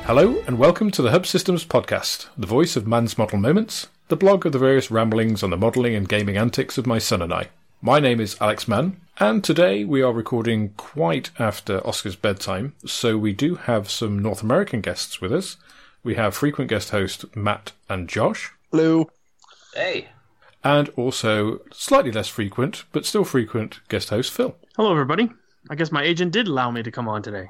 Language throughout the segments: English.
Hello and welcome to the Hub Systems podcast, the voice of Man's Model Moments, the blog of the various ramblings on the modelling and gaming antics of my son and I. My name is Alex Mann, and today we are recording quite after Oscar's bedtime, so we do have some North American guests with us. We have frequent guest host Matt and Josh. Hello. Hey. And also slightly less frequent, but still frequent guest host Phil. Hello, everybody. I guess my agent did allow me to come on today.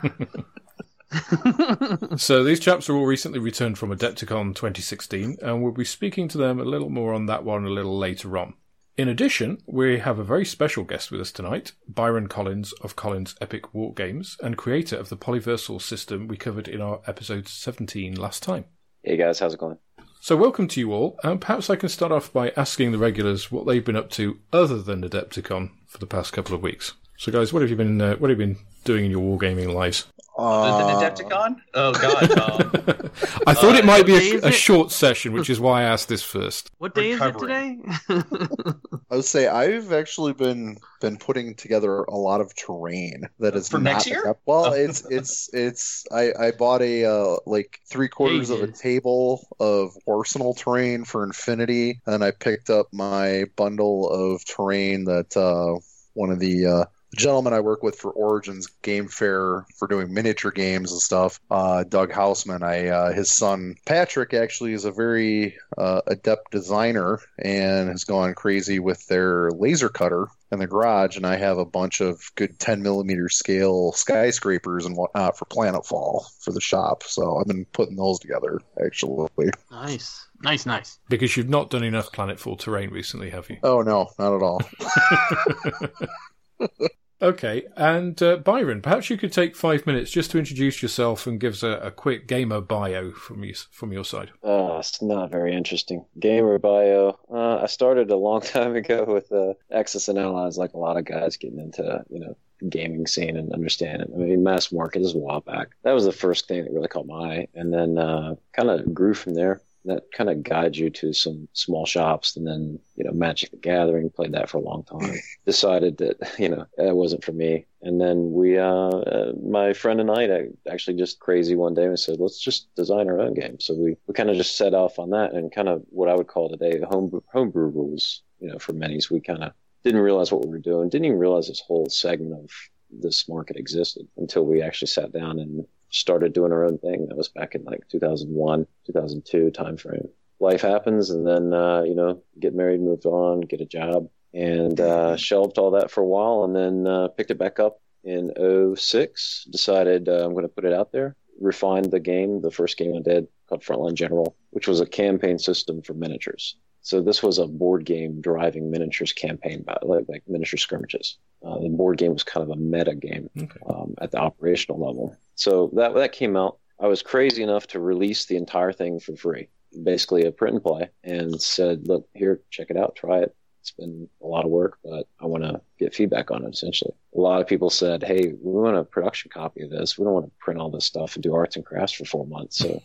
So these chaps are all recently returned from Adepticon 2016, and we'll be speaking to them a little more on that one a little later on. In addition, we have a very special guest with us tonight, Byron Collins of Collins Epic War Games, and creator of the Polyversal system we covered in our episode 17 last time. Hey guys, how's it going? So welcome to you all, and perhaps I can start off by asking the regulars what they've been up to other than Adepticon for the past couple of weeks. So guys, what have you been doing in your wargaming lives? Other than Adepticon? Oh god. I thought it might be a short session, which is why I asked this first. What day is it today? I would say I've actually been putting together a lot of terrain that is for next year. Well, I bought a like 3/4 of a table of arsenal terrain for Infinity, and I picked up my bundle of terrain that one of the gentleman I work with for Origins Game Fair for doing miniature games and stuff, Doug Houseman, his son Patrick actually is a very adept designer and has gone crazy with their laser cutter in the garage, and I have a bunch of good 10mm scale skyscrapers and whatnot for Planetfall for the shop, so I've been putting those together, actually. Nice. Because you've not done enough Planetfall terrain recently, have you? Oh, no, not at all. Okay, and Byron, perhaps you could take 5 minutes just to introduce yourself and give us a quick gamer bio from your side. It's not very interesting. Gamer bio. I started a long time ago with Axis and Allies, like a lot of guys getting into, the gaming scene and understanding. I mean, mass market is a while back. That was the first thing that really caught my eye, and then kind of grew from there. That kind of guides you to some small shops, and then, Magic the Gathering, played that for a long time. Decided that, that wasn't for me. And then we, my friend and I actually just crazy one day and said, let's just design our own game. So we kind of just set off on that, and kind of what I would call today the homebrew rules, for minis. We kind of didn't realize what we were doing, didn't even realize this whole segment of this market existed until we actually sat down and started doing our own thing. That was back in like 2001, 2002 timeframe. Life happens, and then, get married, moved on, get a job, and shelved all that for a while, and then picked it back up in 2006, decided I'm going to put it out there, refined the game. The first game I did, called Frontline General, which was a campaign system for miniatures. So this was a board game driving miniatures campaign, like miniature skirmishes. The board game was kind of a meta game at the operational level. So that came out. I was crazy enough to release the entire thing for free, basically a print and play, and said, look, here, check it out, try it. It's been a lot of work, but I want to get feedback on it, essentially. A lot of people said, hey, we want a production copy of this. We don't want to print all this stuff and do arts and crafts for 4 months. So,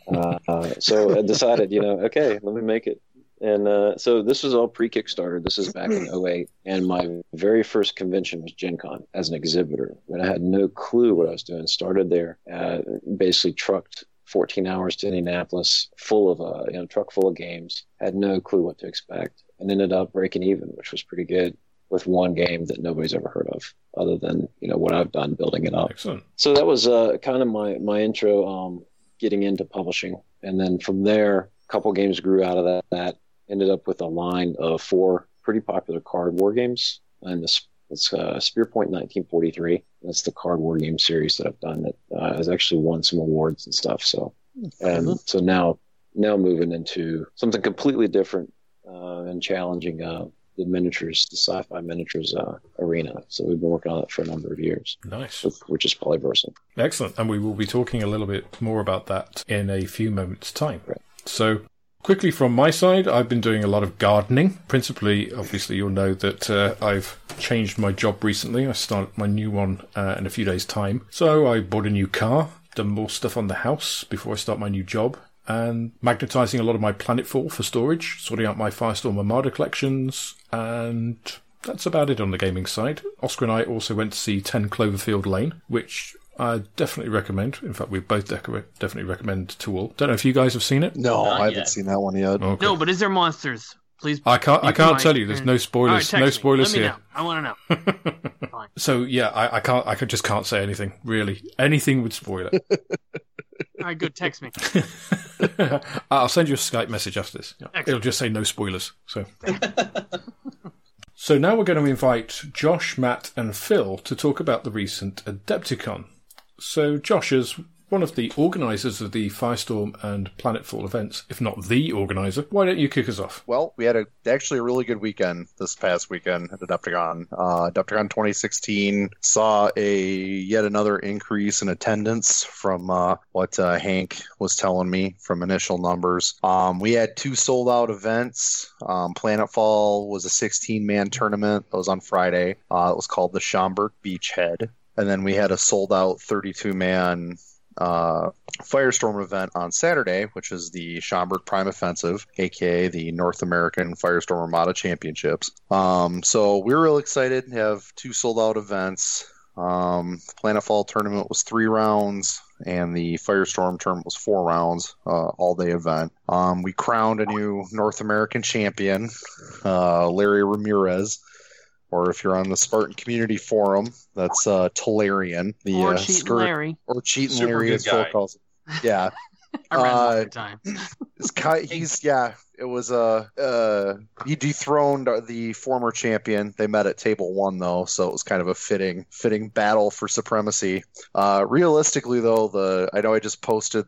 so I decided, okay, let me make it. And so this was all pre-Kickstarter. This is back in 2008. And my very first convention was Gen Con as an exhibitor. And I had no clue what I was doing. Started there, basically trucked 14 hours to Indianapolis, full of truck full of games. Had no clue what to expect, and ended up breaking even, which was pretty good, with one game that nobody's ever heard of, other than what I've done building it up. Excellent. So that was kind of my intro, getting into publishing, and then from there, a couple games grew out of that. Ended up with a line of 4 pretty popular card war games, and it's Spearpoint 1943. That's the card war game series that I've done that has actually won some awards and stuff. So, and so now moving into something completely different and challenging, the sci-fi miniatures arena. So we've been working on that for a number of years. Nice. Which is Polyversal. Excellent. And we will be talking a little bit more about that in a few moments' time. Right. So quickly from my side, I've been doing a lot of gardening. Principally, obviously, you'll know that I've changed my job recently. I start my new one in a few days' time. So I bought a new car, done more stuff on the house before I start my new job, and magnetizing a lot of my Planetfall for storage, sorting out my Firestorm Armada collections, and that's about it on the gaming side. Oscar and I also went to see 10 Cloverfield Lane, which I definitely recommend. In fact, we both definitely recommend Tool. Don't know if you guys have seen it. No, Not I haven't yet. seen that one yet. Okay. No, but is there monsters? Please. I can't tell you. There's no All right, spoilers. text No me. spoilers Let me here. know. I want to know. Fine. So yeah, I just can't say anything really. Anything would spoil it. All right, good. Text me. I'll send you a Skype message after this. Yeah. Excellent. It'll just say no spoilers. So now we're going to invite Josh, Matt, and Phil to talk about the recent Adepticon. So Josh is one of the organisers of the Firestorm and Planetfall events, if not the organiser. Why don't you kick us off? Well, we had actually a really good weekend this past weekend at Adepticon. Adepticon 2016 saw yet another increase in attendance from what Hank was telling me from initial numbers. We had 2 sold-out events. Planetfall was a 16-man tournament. That was on Friday. It was called the Schaumburg Beachhead. And then we had a sold-out 32-man Firestorm event on Saturday, which is the Schaumburg Prime Offensive, aka the North American Firestorm Armada Championships. So we were real excited to have 2 sold out events. Planetfall tournament was 3 rounds, and the Firestorm tournament was 4 rounds, all day event. We crowned a new North American champion, Larry Ramirez. Or if you're on the Spartan Community Forum, that's Talarian. Or Cheatin' Larry. Or Cheatin' Super Larry, good as Phil guy. calls him. Yeah. I ran one at a time. He dethroned the former champion. They met at table 1 though, so it was kind of a fitting battle for supremacy. Realistically though, I know I just posted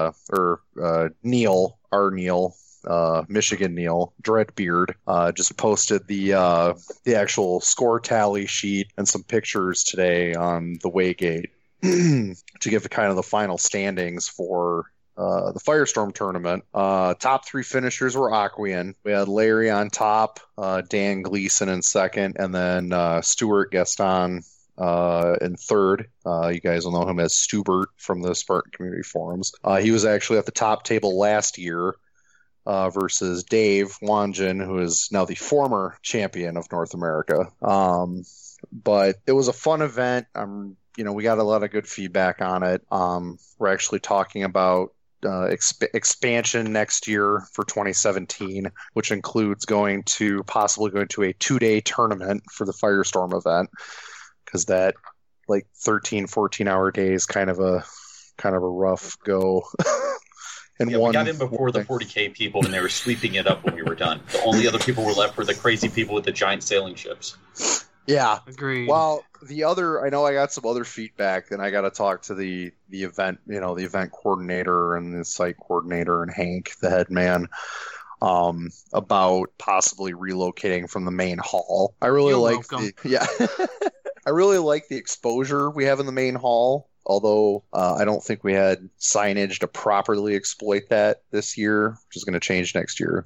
Neil, Michigan Neil Dreadbeard, just posted the actual score tally sheet and some pictures today on the Waygate to give kind of the final standings for the Firestorm tournament. Top 3 finishers were Aquian. We had Larry on top, Dan Gleason in second, and then Stuart Gaston in third. You guys will know him as Stubert from the Spartan Community Forums. He was actually at the top table last year. Versus Dave Wanjin, who is now the former champion of North America. But it was a fun event. We got a lot of good feedback on it. We're actually talking about expansion next year for 2017, which includes possibly going to a 2-day tournament for the Firestorm event, because that 13-14 hour day is kind of a rough go. We got in before the 40K people, and they were sweeping it up when we were done. The only other people were left were the crazy people with the giant sailing ships. Yeah. Agreed. Well, I know I got some other feedback, and I got to talk to the event, the event coordinator and the site coordinator and Hank, the head man, about possibly relocating from the main hall. I really like I really like the exposure we have in the main hall. Although I don't think we had signage to properly exploit that this year, which is going to change next year.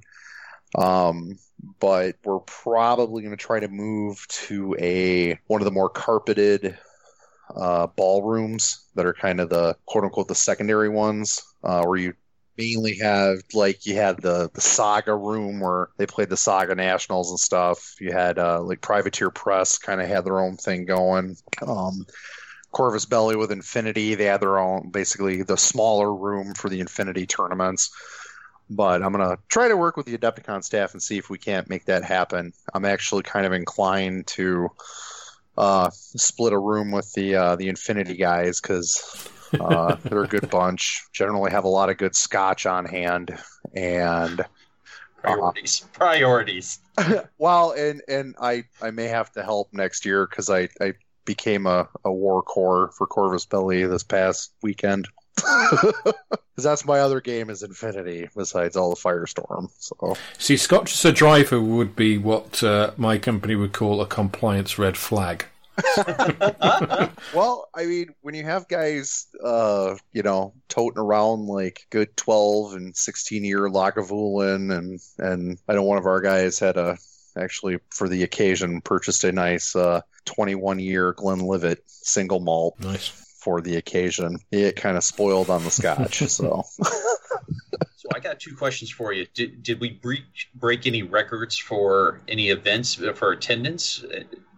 But we're probably going to try to move to one of the more carpeted ballrooms that are kind of the quote-unquote the secondary ones, where you mainly have, you had the Saga room where they played the Saga Nationals and stuff. You had Privateer Press kind of had their own thing going. Corvus Belli with Infinity, they had their own, basically the smaller room for the Infinity tournaments. But I'm going to try to work with the Adepticon staff and see if we can't make that happen. I'm actually kind of inclined to split a room with the Infinity guys, because they're a good bunch, generally have a lot of good scotch on hand, and priorities. Well, and I may have to help next year, because I became a war core for Corvus Belli this past weekend. Because that's my other game is Infinity, besides all the Firestorm. So see, Scotch as a driver would be what my company would call a compliance red flag. Well, I mean, when you have guys, toting around good 12 and 16-year Lagavulin, and I know one of our guys had actually for the occasion purchased a nice 21-year Glenlivet single malt. Nice. For the occasion. It kind of spoiled on the scotch. So I got 2 questions for you. Did we break any records for any events for attendance?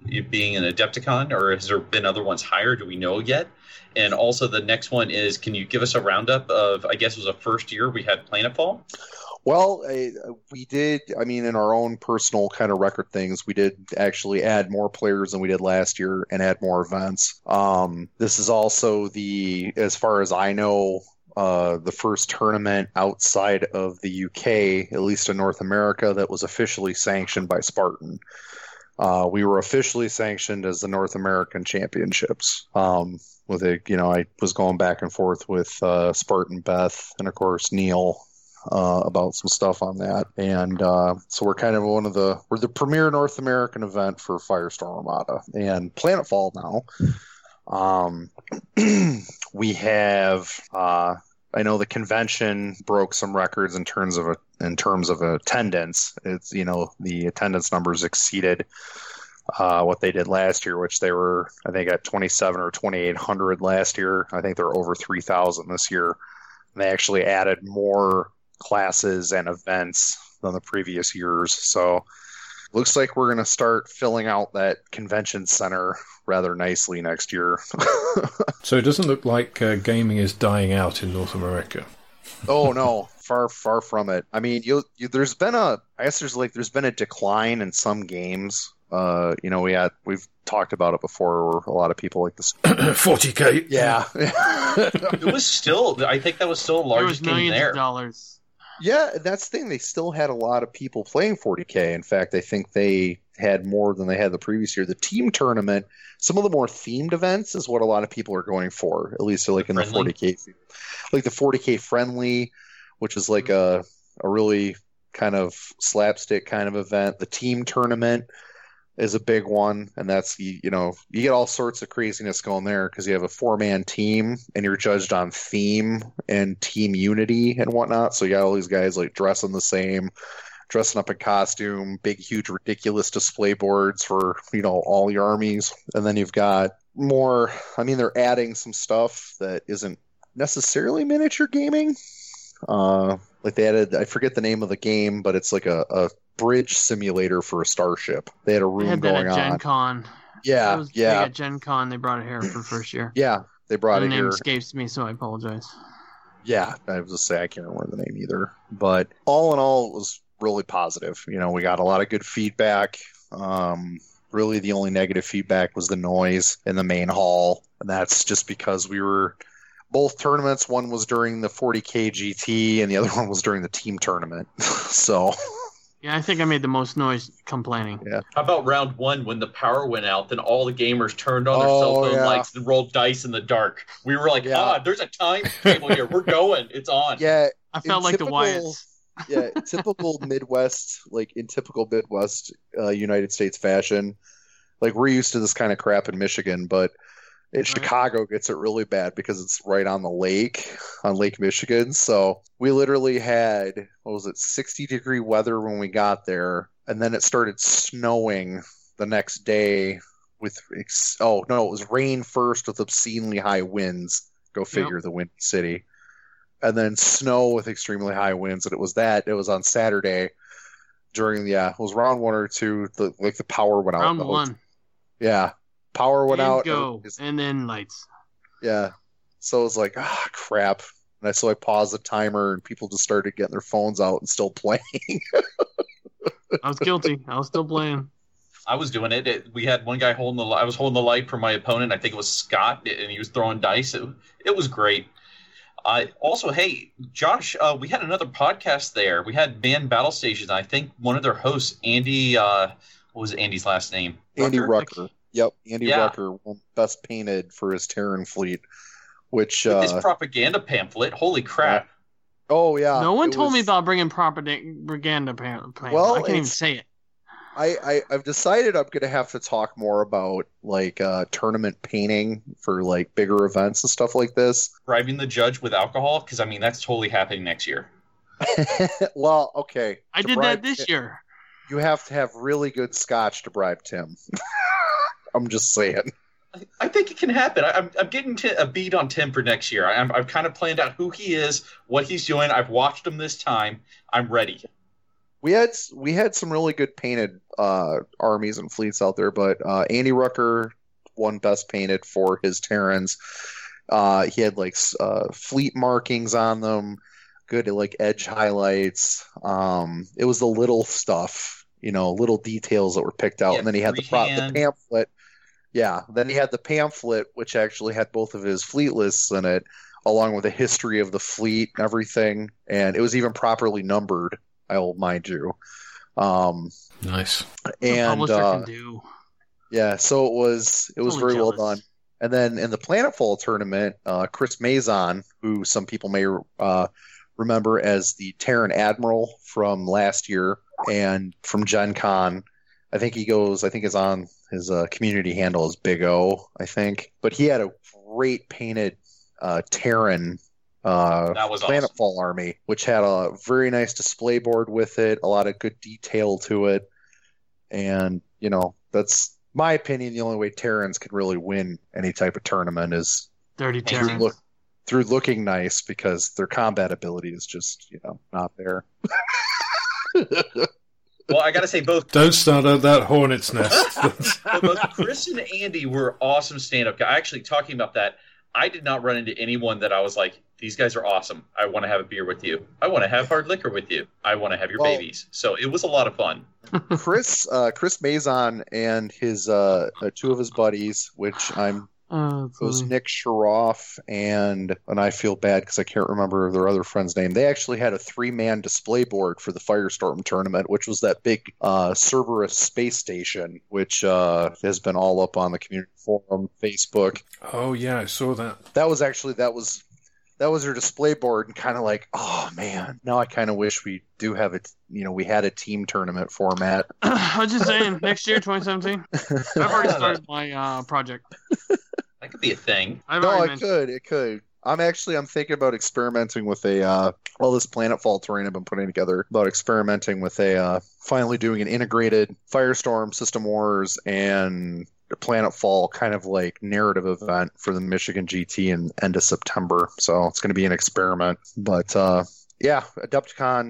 being an Adepticon, or has there been other ones higher? Do we know yet? And also the next one is, can you give us a roundup of, I guess it was a first year we had Planetfall? Well, we did, in our own personal kind of record things, we did actually add more players than we did last year and add more events. This is also as far as I know, the first tournament outside of the UK, at least in North America, that was officially sanctioned by Spartan. We were officially sanctioned as the North American Championships. I was going back and forth with Spartan Beth and, of course, Neil about some stuff on that. And so we're kind of we're the premier North American event for Firestorm Armada. And Planetfall now, we have... I know the convention broke some records in terms of attendance. It's the attendance numbers exceeded what they did last year, which they were, I think, at 27 or 2,800 last year. I think they're over 3,000 this year. And they actually added more classes and events than the previous years. So looks like we're going to start filling out that convention center rather nicely next year. So it doesn't look like gaming is dying out in North America. Oh no, far from it. There's been a decline in some games. We've talked about it before, where a lot of people like this 40K. Yeah. It was still, I think that was still the largest game there. $millions. Yeah, that's the thing. They still had a lot of people playing 40K. In fact, I think they had more than they had the previous year. The team tournament, some of the more themed events is what a lot of people are going for, at least like in the 40K. Like the 40K friendly, which is like a really kind of slapstick kind of event. The team tournament is a big one, and that's, you get all sorts of craziness going there because you have a 4-man team and you're judged on theme and team unity and whatnot. So you got all these guys like dressing the same, dressing up in costume, big, huge, ridiculous display boards for, all your armies. And then you've got more, they're adding some stuff that isn't necessarily miniature gaming. Like they added, I forget the name of the game, but it's like a bridge simulator for a starship. They had a room going on. Gen Con. Yeah, it was big at Gen Con. They brought it here for the first year. Yeah, they brought it here. The name escapes me, so I apologize. Yeah, I was to say I can't remember the name either. But all in all, it was really positive. We got a lot of good feedback. Really, the only negative feedback was the noise in the main hall, and that's just because we were both tournaments. One was during the 40K GT, and the other one was during the team tournament. So. Yeah, I think I made the most noise complaining. Yeah. How about round one when the power went out? Then all the gamers turned on their cell phone lights and rolled dice in the dark. We were like, there's a time table here. We're going. It's on. Yeah. I felt like the Wyatts. Yeah, typical Midwest, United States fashion. Like, we're used to this kind of crap in Michigan, but Chicago gets it really bad because it's right on the lake, on Lake Michigan. So we literally had, 60-degree weather when we got there, and then it started snowing the next day with, it was rain first with obscenely high winds. Go figure, the windy city. And then snow with extremely high winds, and it was on Saturday during it was round 1 or 2, the power went out. Round 1. Yeah. Power went out. And then lights. Yeah. So it was like, crap. And so I paused the timer and people just started getting their phones out and still playing. I was guilty. I was still playing. I was doing it. We had one guy I was holding the light for my opponent. I think it was Scott, and he was throwing dice. It was great. Also, hey, Josh, we had another podcast there. We had Man Battle Stations. I think one of their hosts, Andy, what was Andy's last name? Andy Rucker. Yep, Andy Rucker won Best Painted for his Terran fleet, which with his propaganda pamphlet. Holy crap! Oh yeah. No one told me about bringing propaganda pamphlet. Well, I can't even say it. I've decided I'm going to have to talk more about tournament painting for bigger events and stuff like this. Bribing the judge with alcohol, because that's totally happening next year. Well, okay. I did that this year. You have to have really good scotch to bribe Tim. I'm just saying. I think it can happen. I'm getting a beat on Tim for next year. I've kind of planned out who he is, what he's doing. I've watched him this time. I'm ready. We had some really good painted armies and fleets out there, but Andy Rucker won best painted for his Terrans. He had like fleet markings on them, good like edge highlights. It was the little stuff, little details that were picked out, and then he had the pamphlet. Yeah, then he had the pamphlet, which actually had both of his fleet lists in it, along with a history of the fleet and everything, and it was even properly numbered. I'll mind you. Nice. And publisher can do. Yeah, so it was very well done. And then in the Planetfall tournament, Chris Mazon, who some people may remember as the Terran Admiral from last year and from Gen Con, I think it's on his community handle is Big O, I think. But he had a great painted Terran that was Planetfall awesome. army, which had a very nice display board with it, a lot of good detail to it. And, that's my opinion. The only way Terrans can really win any type of tournament is Dirty Terrans. through looking nice, because their combat ability is just, not there. Well, I got to say, Don't start out that hornet's nest. both Chris and Andy were awesome stand-up guys. Actually, talking about that, I did not run into anyone that I was like, these guys are awesome. I want to have a beer with you. I want to have hard liquor with you. I want to have your babies. So it was a lot of fun. Chris Mazon and his two of his buddies, which it was Nick Sharoff and I feel bad because I can't remember their other friend's name. They actually had a 3-man display board for the Firestorm tournament, which was that big Cerberus space station, which has been all up on the community forum, Facebook. Oh yeah, I saw that. That was their display board, and kind of like, oh man, now I kind of wish we do have it. We had a team tournament format. I was just saying, next year, 2017. I've already started my project. That could be a thing. It could. I'm thinking about experimenting with this Planetfall terrain I've been putting together, about experimenting with finally doing an integrated Firestorm, System Wars, and Planetfall kind of like narrative event for the Michigan GT in end of September. So it's going to be an experiment. But Adepticon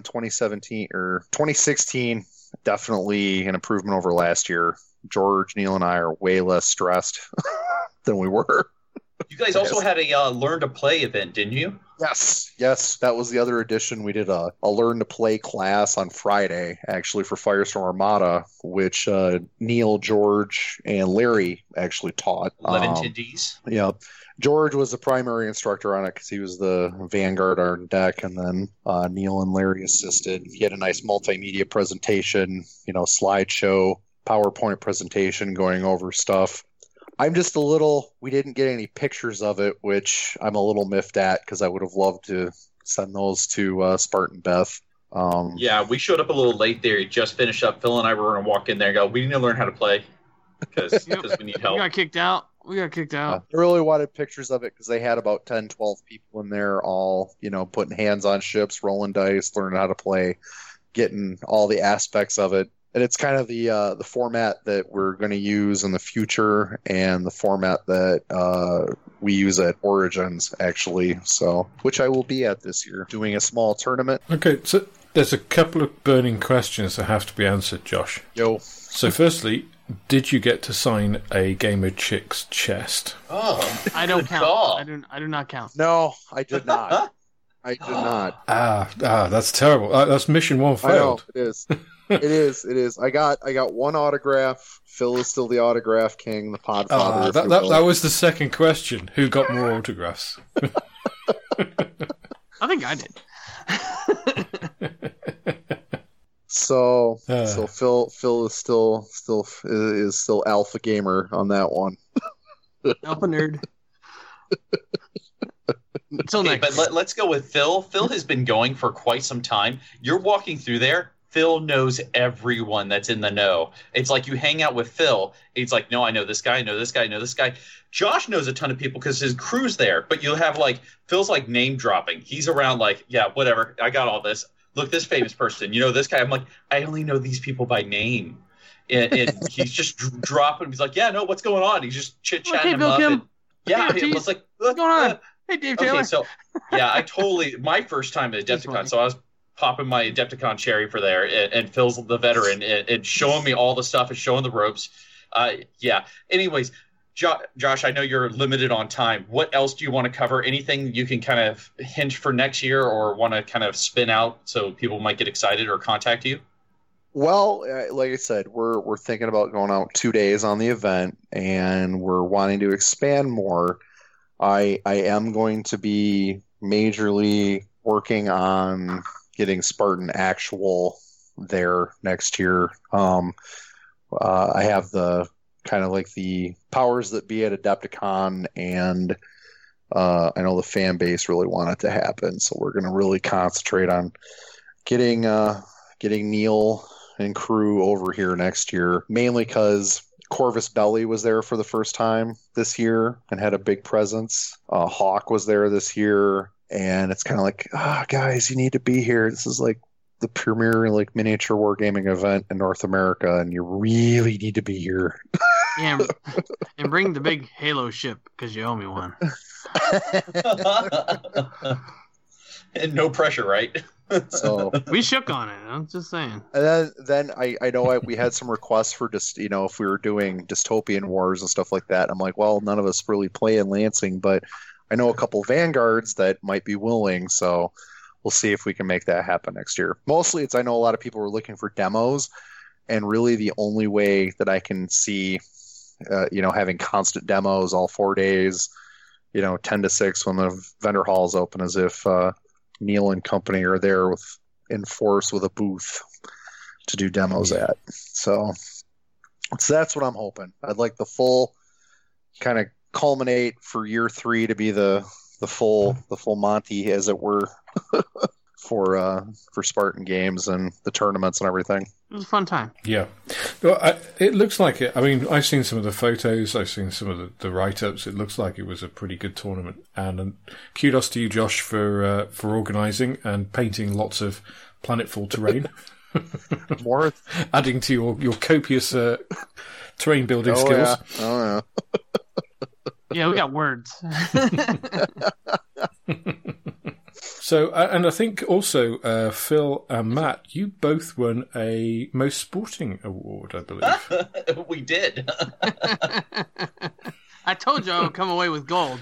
2016, definitely an improvement over last year. George, Neil, and I are way less stressed than we were. You guys also had a Learn to Play event, didn't you? Yes, that was the other edition. We did a Learn to Play class on Friday, actually, for Firestorm Armada, which Neil, George, and Larry actually taught. 11 attendees. Yeah. George was the primary instructor on it because he was the Vanguard on deck, and then Neil and Larry assisted. He had a nice multimedia presentation, slideshow, PowerPoint presentation going over stuff. I'm just we didn't get any pictures of it, which I'm a little miffed at because I would have loved to send those to Spartan Beth. Yeah, we showed up a little late there. Just finished up. Phil and I were going to walk in there and go, we need to learn how to play because we need help. We got kicked out. I really wanted pictures of it because they had about 10, 12 people in there all, putting hands on ships, rolling dice, learning how to play, getting all the aspects of it. And it's kind of the format that we're going to use in the future, and the format that we use at Origins, actually. So, which I will be at this year, doing a small tournament. Okay, so there's a couple of burning questions that have to be answered, Josh. Yo. So, firstly, did you get to sign a Gamer Chicks chest? Oh, I don't count. I do not count. No, I did not. I did not. That's terrible. That's mission one failed. I know, it is. It is. I got one autograph. Phil is still the autograph king, the podfather. That was the second question. Who got more autographs? I think I did. So Phil is still alpha gamer on that one. Alpha nerd. Until next. But let's go with Phil. Phil has been going for quite some time. You're walking through there. Phil knows everyone that's in the know. It's like you hang out with Phil. It's like, no, I know this guy, I know this guy, I know this guy. Josh knows a ton of people because his crew's there. But you'll have Phil's name dropping. He's around yeah, whatever. I got all this. Look, this famous person. You know this guy. I'm like, I only know these people by name. And he's just dropping. He's like, yeah, no, what's going on? He's just chit-chatting him up. And, yeah, it was like, what's going on? Hey, Dave Taylor. Okay, so, yeah, my first time at Adepticon, so I popping my Adepticon cherry for there, and Phil's the veteran, and showing me all the stuff and showing the ropes. Yeah. Anyways, Josh, I know you're limited on time. What else do you want to cover? Anything you can kind of hint for next year or want to kind of spin out so people might get excited or contact you? Well, like I said, we're thinking about going out 2 days on the event, and we're wanting to expand more. I am going to be majorly working on getting Spartan Actual there next year. I have the kind of like the powers that be at Adepticon, and I know the fan base really want it to happen, so we're going to really concentrate on getting Neil and crew over here next year, mainly because Corvus Belly was there for the first time this year and had a big presence. Hawk was there this year, and it's kind of like, guys, you need to be here. This is like the premier like miniature wargaming event in North America, and you really need to be here. Yeah, and bring the big Halo ship because you owe me one. And no pressure, right? So we shook on it. I'm just saying. And then I know we had some requests for just if we were doing dystopian wars and stuff like that. I'm like, well, none of us really play in Lansing, but I know a couple Vanguards that might be willing, so we'll see if we can make that happen next year. Mostly, I know a lot of people are looking for demos, and really the only way that I can see, having constant demos all 4 days, 10 to 6 when the vendor hall is open, as if Neil and company are there in force with a booth to do demos at. So that's what I'm hoping. I'd like the full kind of culminate for year 3 to be the full Monty, as it were, for Spartan Games and the tournaments and everything. It was a fun time. Yeah. Well, it looks like it. I mean, I've seen some of the photos. I've seen some of the write-ups. It looks like it was a pretty good tournament. And kudos to you, Josh, for organising and painting lots of planetfall terrain. More adding to your copious terrain building skills. Yeah. Oh, yeah. Yeah, we got words. So, and I think also Phil and Matt, you both won a Most Sporting award, I believe. We did. I told you I would come away with gold.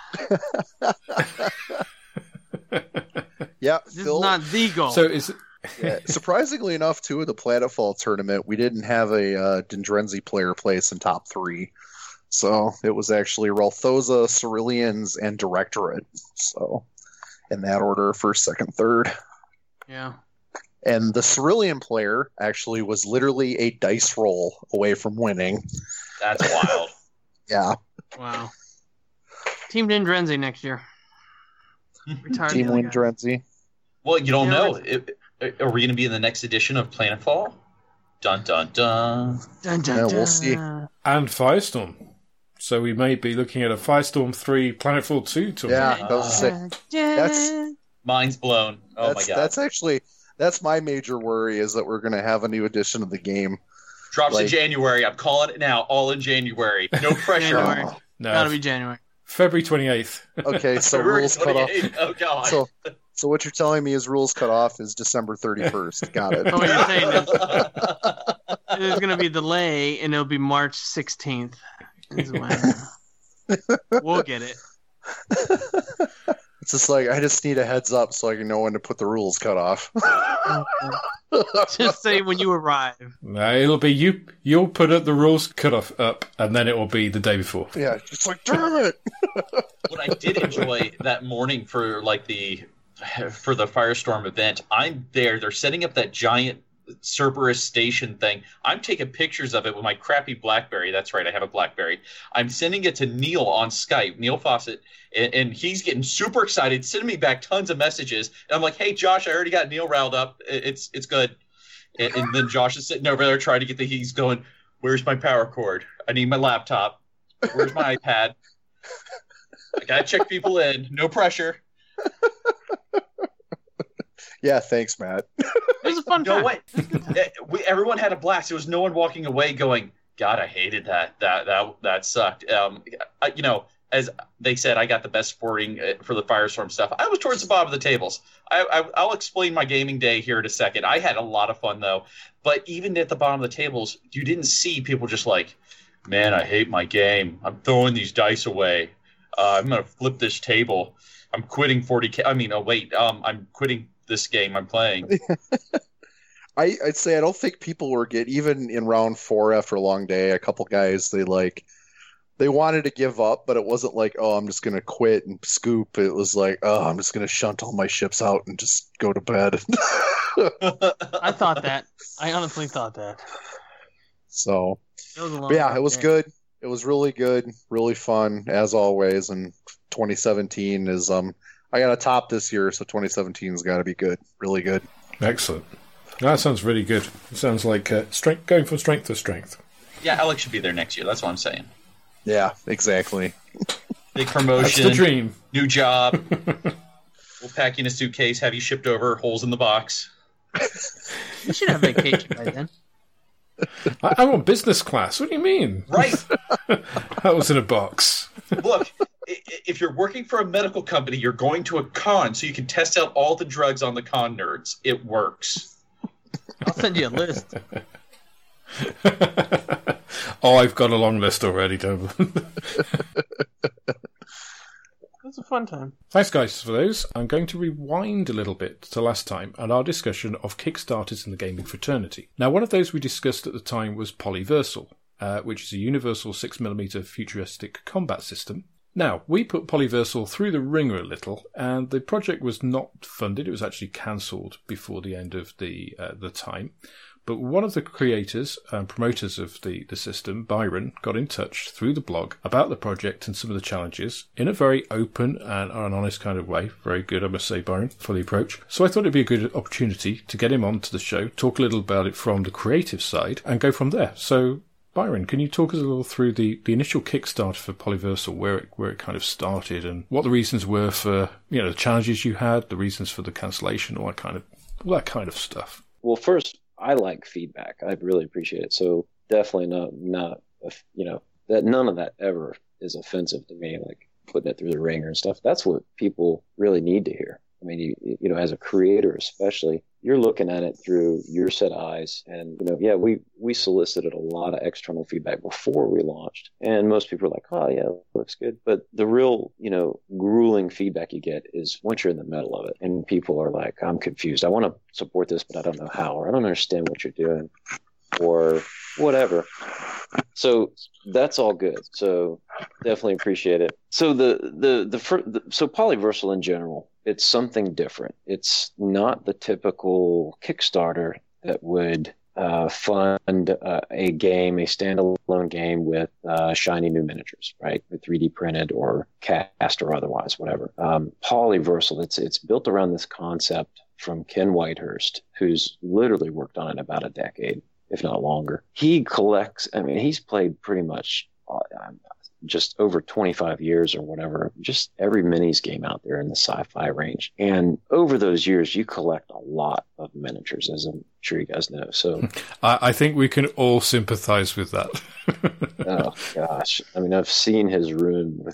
Yeah, This Phil, is not the gold. So is it... Yeah, surprisingly enough, too, at the Planetfall tournament, we didn't have a Dendrenzi player place in top 3. So it was actually Ralthosa, Ceruleans, and Directorate. So in that order, first, second, third. Yeah. And the Cerulean player actually was literally a dice roll away from winning. That's wild. Yeah. Wow. Team Dendrenzi next year. Retired Team the other guy. Dendrenzi. Well, you don't Yeah, know. Are we going to be in the next edition of Planetfall? Dun, dun, dun. Dun, dun, Yeah, we'll dun. see. And Firestorm. So we may be looking at a Firestorm 3 Planetfall 2 tournament. Yeah, that's Mind's blown. Oh, my God. That's my major worry, is that we're going to have a new edition of the game. Drops in like- January. I'm calling it now. All in January. No pressure. January. No, Gotta be January. February 28th. Okay, so February rules cut off. 28th. Oh, God. So what you're telling me is rules cut off is December 31st. Got it. So what you're saying is there's going to be a delay, and it'll be March 16th. Is when we'll get it. It's just like, I just need a heads up so I can know when to put the rules cut off. Just say when you arrive. No, it'll be you'll put up the rules cutoff up, and then it will be the day before. Yeah, it's like, damn it. What I did enjoy that morning for the Firestorm event, I'm there. They're setting up that giant Cerberus station thing. I'm taking pictures of it with my crappy BlackBerry. That's right, I have a BlackBerry. I'm sending it to Neil on Skype, Neil Fawcett, and he's getting super excited, sending me back tons of messages. And I'm like, "Hey, Josh, I already got Neil riled up. It's good." And then Josh is sitting over there trying to get he's going, "Where's my power cord? I need my laptop. Where's my iPad? I gotta check people in. No pressure." Yeah, thanks, Matt. It was a fun time. No way. Everyone had a blast. There was no one walking away going, "God, I hated that. That sucked." as they said, I got the best sporting for the Firestorm stuff. I was towards the bottom of the tables. I'll explain my gaming day here in a second. I had a lot of fun, though. But even at the bottom of the tables, you didn't see people just like, man, I hate my game. I'm throwing these dice away. I'm going to flip this table. I'm quitting 40K. I mean, I'm quitting this game I'm playing. I'd say I don't think people were even in round 4 after a long day. A couple guys, they wanted to give up, but it wasn't like, oh, I'm just going to quit and scoop. It was like, oh, I'm just going to shunt all my ships out and just go to bed. I thought that. I honestly thought that. So, it was good. It was really good, really fun, as always. And 2017 is, I got a top this year, so 2017's got to be good. Really good. Excellent. That sounds really good. It sounds like strength, going from strength to strength. Yeah, Alex should be there next year. That's what I'm saying. Yeah, exactly. Big promotion. That's the dream. New job. We'll pack you in a suitcase, have you shipped over, holes in the box. You should have vacation by then. I want business class. What do you mean? Right. That was in a box. Look, if you're working for a medical company, you're going to a con so you can test out all the drugs on the con nerds. It works. I'll send you a list. Oh, I've got a long list already, Dover. It was a fun time. Thanks, guys, for those. I'm going to rewind a little bit to last time and our discussion of Kickstarters in the gaming fraternity. Now, one of those we discussed at the time was Polyversal, which is a universal 6mm futuristic combat system. Now, we put Polyversal through the ringer a little, and the project was not funded. It was actually cancelled before the end of the time. But one of the creators and promoters of the system, Byron, got in touch through the blog about the project and some of the challenges in a very open and honest kind of way. Very good, I must say, Byron, for the approach. So I thought it'd be a good opportunity to get him onto the show, talk a little about it from the creative side, and go from there. So, Byron, can you talk us a little through the initial Kickstarter for Polyversal, where it kind of started, and what the reasons were for, the challenges you had, the reasons for the cancellation, all that kind of stuff? Well, first, I like feedback. I really appreciate it. So definitely not that none of that ever is offensive to me, like putting it through the ringer and stuff. That's what people really need to hear. I mean, you as a creator, especially, you're looking at it through your set of eyes. And, we solicited a lot of external feedback before we launched. And most people are like, oh, yeah, it looks good. But the real, grueling feedback you get is once you're in the middle of it and people are like, I'm confused. I want to support this, but I don't know how, or I don't understand what you're doing, or whatever. So that's all good. So definitely appreciate it. So so Polyversal in general, it's something different. It's not the typical Kickstarter that would fund a standalone game with shiny new miniatures, right? With 3D printed or cast or otherwise, whatever. Polyversal, it's built around this concept from Ken Whitehurst, who's literally worked on it about a decade, if not longer. He collects, he's played pretty much just over 25 years or whatever, just every minis game out there in the sci-fi range. And over those years, you collect a lot of miniatures, as I'm sure you guys know. So I think we can all sympathize with that. Oh, gosh. I've seen his room with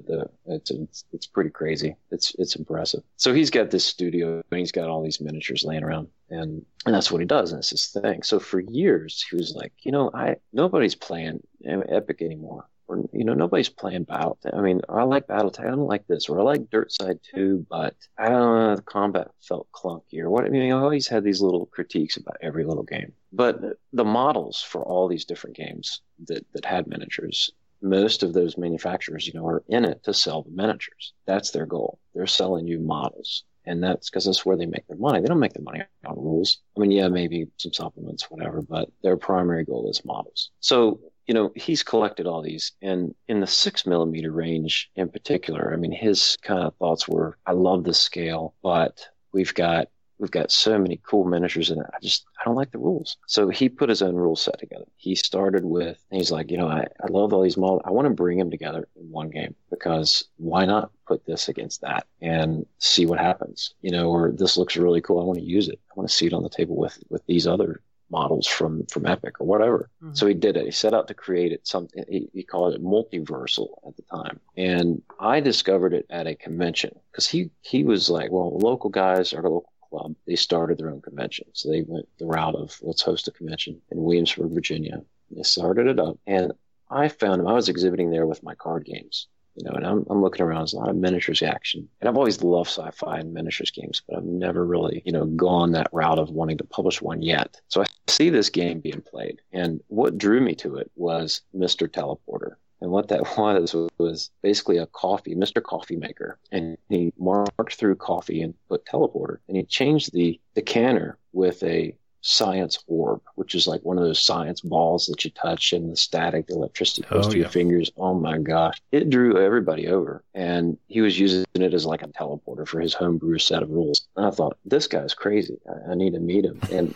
it's pretty crazy. It's impressive. So he's got this studio and he's got all these miniatures laying around, and that's what he does. And it's his thing. So for years, he was like, nobody's playing Epic anymore. Or, nobody's playing Battle. I like Battletech. I don't like this. Or I like Dirtside 2, but I don't know, the combat felt clunky. Or what? I always had these little critiques about every little game. But the models for all these different games that had miniatures, most of those manufacturers, are in it to sell the miniatures. That's their goal. They're selling you models. And that's because that's where they make their money. They don't make their money on rules. Maybe some supplements, whatever, but their primary goal is models. So, he's collected all these, and in the 6mm range in particular, his kind of thoughts were, I love the scale, but we've got so many cool miniatures in it. I don't like the rules. So he put his own rule set together. He started with, he's like, I love all these models. I want to bring them together in one game, because why not put this against that and see what happens? Or this looks really cool. I want to use it. I want to see it on the table with these other models from Epic or whatever. Mm-hmm. So he did it. He set out to create it. He called it multiversal at the time. And I discovered it at a convention because he was like, well, local guys are local club. They started their own convention. So they went the route of let's host a convention in Williamsburg, Virginia. They started it up. And I found him. I was exhibiting there with my card games. And I'm looking around. There's a lot of miniatures action. And I've always loved sci-fi and miniatures games, but I've never really, gone that route of wanting to publish one yet. So I see this game being played. And what drew me to it was Mr. Teleporter. And what that was basically a Mr. Coffee Maker. And he marked through coffee and put teleporter. And he changed the canner with a science orb, which is like one of those science balls that you touch and the static, the electricity goes to your fingers. Oh my gosh. It drew everybody over. And he was using it as like a teleporter for his homebrew set of rules. And I thought, this guy's crazy. I need to meet him. And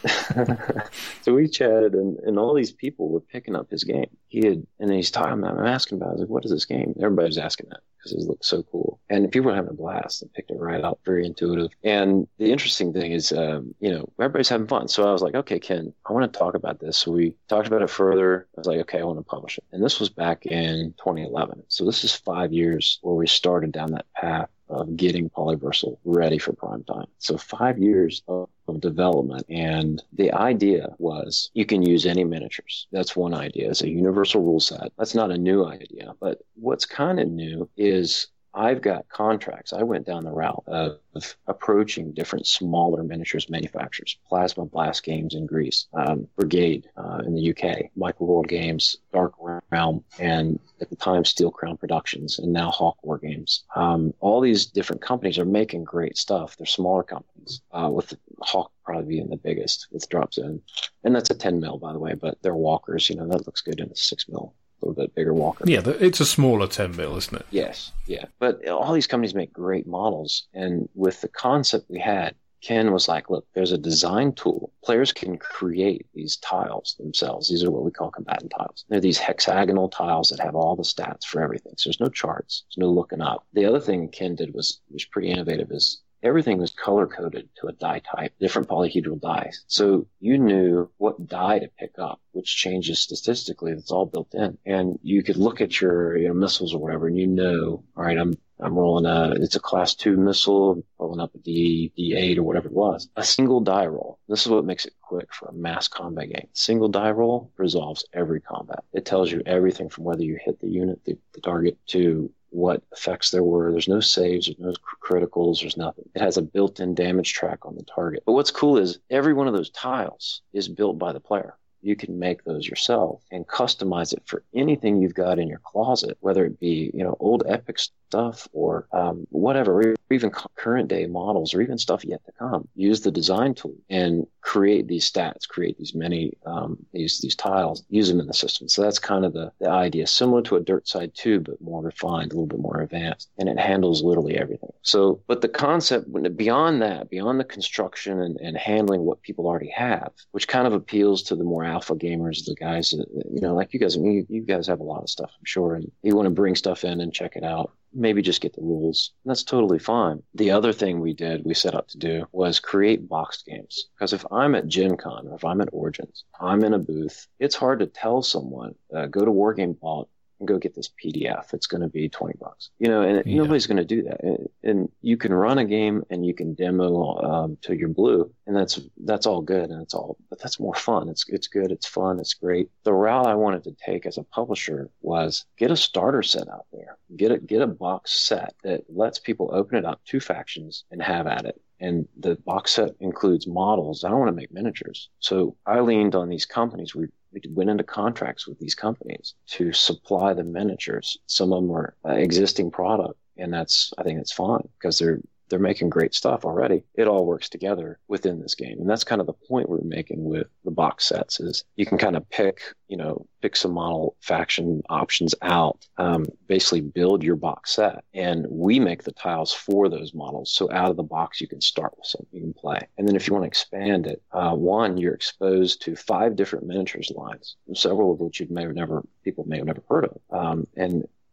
so we chatted and all these people were picking up his game. And he's talking about it. I'm asking about it. I was like, what is this game? Everybody was asking that because it looked so cool. And people were having a blast. They picked it right up, very intuitive. And the interesting thing is, everybody's having fun. So I was like, okay, Ken, I want to talk about this. So we talked about it further. I was like, okay, I want to publish it. And this was back in 2011. So this is 5 years where we started down that path of getting Polyversal ready for prime time. So 5 years of development. And the idea was you can use any miniatures. That's one idea. It's a universal rule set. That's not a new idea. But what's kind of new is I've got contracts. I went down the route of approaching different smaller miniatures manufacturers, Plasma Blast Games in Greece, Brigade in the UK, Microworld Games, Dark Realm, and at the time Steel Crown Productions, and now Hawk War Games. All these different companies are making great stuff. They're smaller companies, with Hawk probably being the biggest with Drop Zone. And that's a 10 mil, by the way, but they're walkers. That looks good in a 6 mil. A little bit bigger walker. Yeah, it's a smaller 10 mil, isn't it? Yes, yeah. But all these companies make great models. And with the concept we had, Ken was like, look, there's a design tool. Players can create these tiles themselves. These are what we call combatant tiles. They're these hexagonal tiles that have all the stats for everything. So there's no charts. There's no looking up. The other thing Ken did was pretty innovative is everything was color-coded to a die type, different polyhedral dies. So you knew what die to pick up, which changes statistically. That's all built in. And you could look at your missiles or whatever, and all right, I'm rolling it's a class 2 missile, rolling up a D8 or whatever it was. A single die roll. This is what makes it quick for a mass combat game. Single die roll resolves every combat. It tells you everything from whether you hit the unit, the target, to what effects there were. There's no saves, there's no criticals, there's nothing. It has a built-in damage track on the target. But what's cool is every one of those tiles is built by the player. You can make those yourself and customize it for anything you've got in your closet, whether it be, old Epic stuff or whatever, or even current day models or even stuff yet to come. Use the design tool and create these stats, create these many, these tiles, use them in the system. So that's kind of the idea, similar to a Dirt Side 2, but more refined, a little bit more advanced, and it handles literally everything. So, but the concept beyond that, beyond the construction and handling what people already have, which kind of appeals to the more alpha gamers, the guys that, like you guys, you guys have a lot of stuff, I'm sure, and you want to bring stuff in and check it out. Maybe just get the rules. That's totally fine. The other thing we set out to do was create boxed games. Because if I'm at Gen Con or if I'm at Origins, I'm in a booth, it's hard to tell someone, go to Wargame Vault and go get this PDF. It's going to be $20. Nobody's going to do that. And you can run a game and you can demo to your blue, and that's all good, but that's more fun. It's good, it's fun, it's great. The route I wanted to take as a publisher was get a starter set out there. Get a box set that lets people open it up, 2 factions, and have at it. And the box set includes models. I don't want to make miniatures. So I leaned on these companies. We went into contracts with these companies to supply the miniatures. Some of them are existing product, and I think it's fine because they're making great stuff already. It all works together within this game. And that's kind of the point we're making with the box sets is you can kind of pick some model faction options out, basically build your box set, and we make the tiles for those models. So out of the box, you can start with something you can play. And then if you want to expand it, you're exposed to 5 different miniatures lines, several of which people may have never heard of. And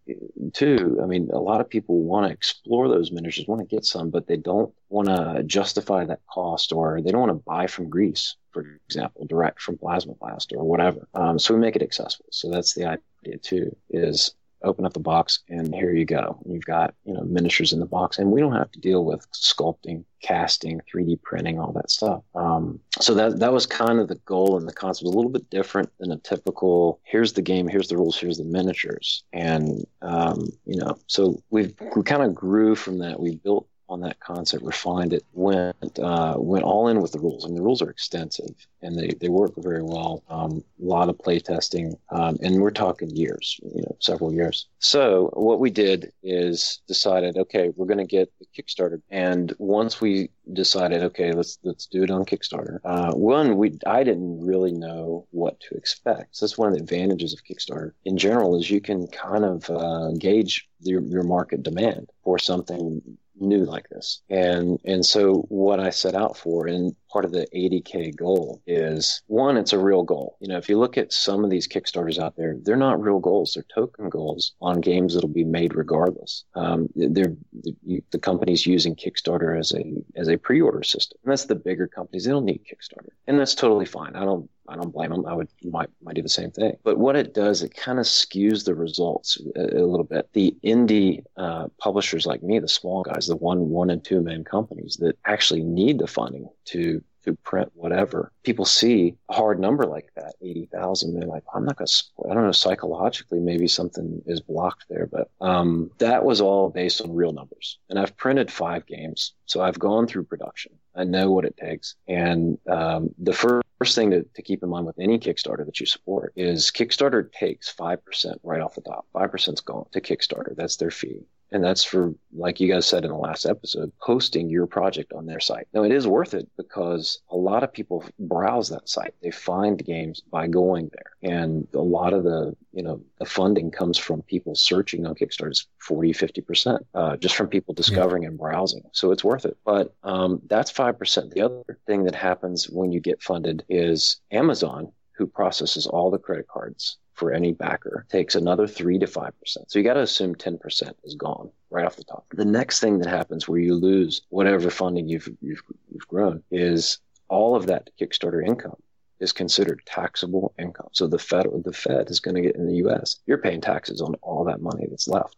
too, I mean, a lot of people want to explore those miniatures, want to get some, but they don't want to justify that cost, or they don't want to buy from Greece, for example, direct from Plasma Blast or whatever. So we make it accessible. So that's the idea too, is open up the box and here you go. You've got, miniatures in the box, and we don't have to deal with sculpting, casting, 3D printing, all that stuff. So that was kind of the goal, and the concept was a little bit different than a typical, here's the game, here's the rules, here's the miniatures. And, so we kind of grew from that. We built on that concept, refined it, went all in with the rules. And the rules are extensive, and they work very well. A lot of play testing, and we're talking years, several years. So what we did is decided, okay, we're going to get the Kickstarter. And once we decided, okay, let's do it on Kickstarter. I didn't really know what to expect. So that's one of the advantages of Kickstarter in general, is you can kind of gauge your market demand for something new like this. And so what I set out for, and part of the 80K goal, is one, it's a real goal. If you look at some of these Kickstarters out there, they're not real goals. They're token goals on games that'll be made regardless. The company's using Kickstarter as a pre-order system. And that's the bigger companies. They don't need Kickstarter. And that's totally fine. I don't blame them. I might do the same thing. But what it does, it kind of skews the results a little bit. The indie publishers like me, the small guys, the one and two man companies that actually need the funding to print whatever. People see a hard number like that, 80,000. They're like, I'm not going to support. I don't know, psychologically, maybe something is blocked there. But that was all based on real numbers. And I've printed 5 games, so I've gone through production. I know what it takes. And the first thing to keep in mind with any Kickstarter that you support is Kickstarter takes 5% right off the top. 5% is gone to Kickstarter. That's their fee. And that's for, like you guys said in the last episode, posting your project on their site. Now, it is worth it because a lot of people browse that site. They find games by going there. And a lot of the funding comes from people searching on Kickstarter, 40, 50%, just from people discovering and browsing. So it's worth it. But that's 5%. The other thing that happens when you get funded is Amazon, who processes all the credit cards for any backer, takes another 3 to 5%. So you got to assume 10% is gone right off the top. The next thing that happens where you lose whatever funding you've grown is all of that Kickstarter income is considered taxable income. So the Fed is going to get, in the U.S., you're paying taxes on all that money that's left.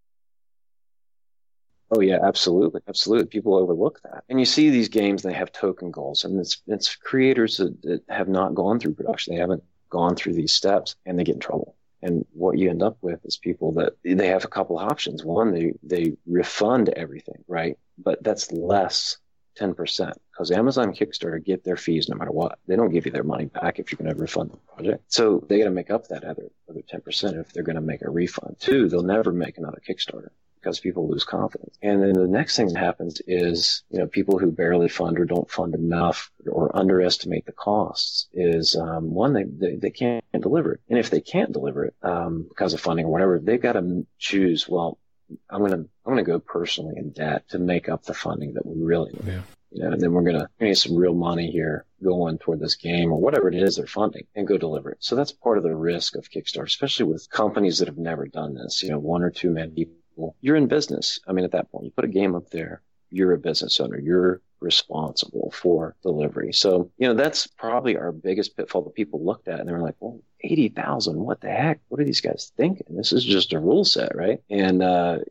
Oh yeah, absolutely. Absolutely. People overlook that. And you see these games, they have token goals, and it's creators that have not gone through production. They haven't gone through these steps, and they get in trouble. And what you end up with is people that they have a couple of options. One, they refund everything, right? But that's less 10%, because Amazon and Kickstarter get their fees no matter what. They don't give you their money back if you're going to refund the project. So they got to make up that other 10% if they're going to make a refund. 2, they'll never make another Kickstarter, because people lose confidence. And then the next thing that happens is, people who barely fund or don't fund enough or underestimate the costs is, one, they can't deliver it. And if they can't deliver it, because of funding or whatever, they've got to choose, well, I'm going to go personally in debt to make up the funding that we really need. Yeah. And then we're going to get some real money here going toward this game or whatever it is they're funding and go deliver it. So that's part of the risk of Kickstarter, especially with companies that have never done this, 1 or 2 man people. You're in business. I mean, at that point, you put a game up there, you're a business owner. You're responsible for delivery. So, that's probably our biggest pitfall that people looked at, and they were like, well, 80,000, what the heck? What are these guys thinking? This is just a rule set, right? And,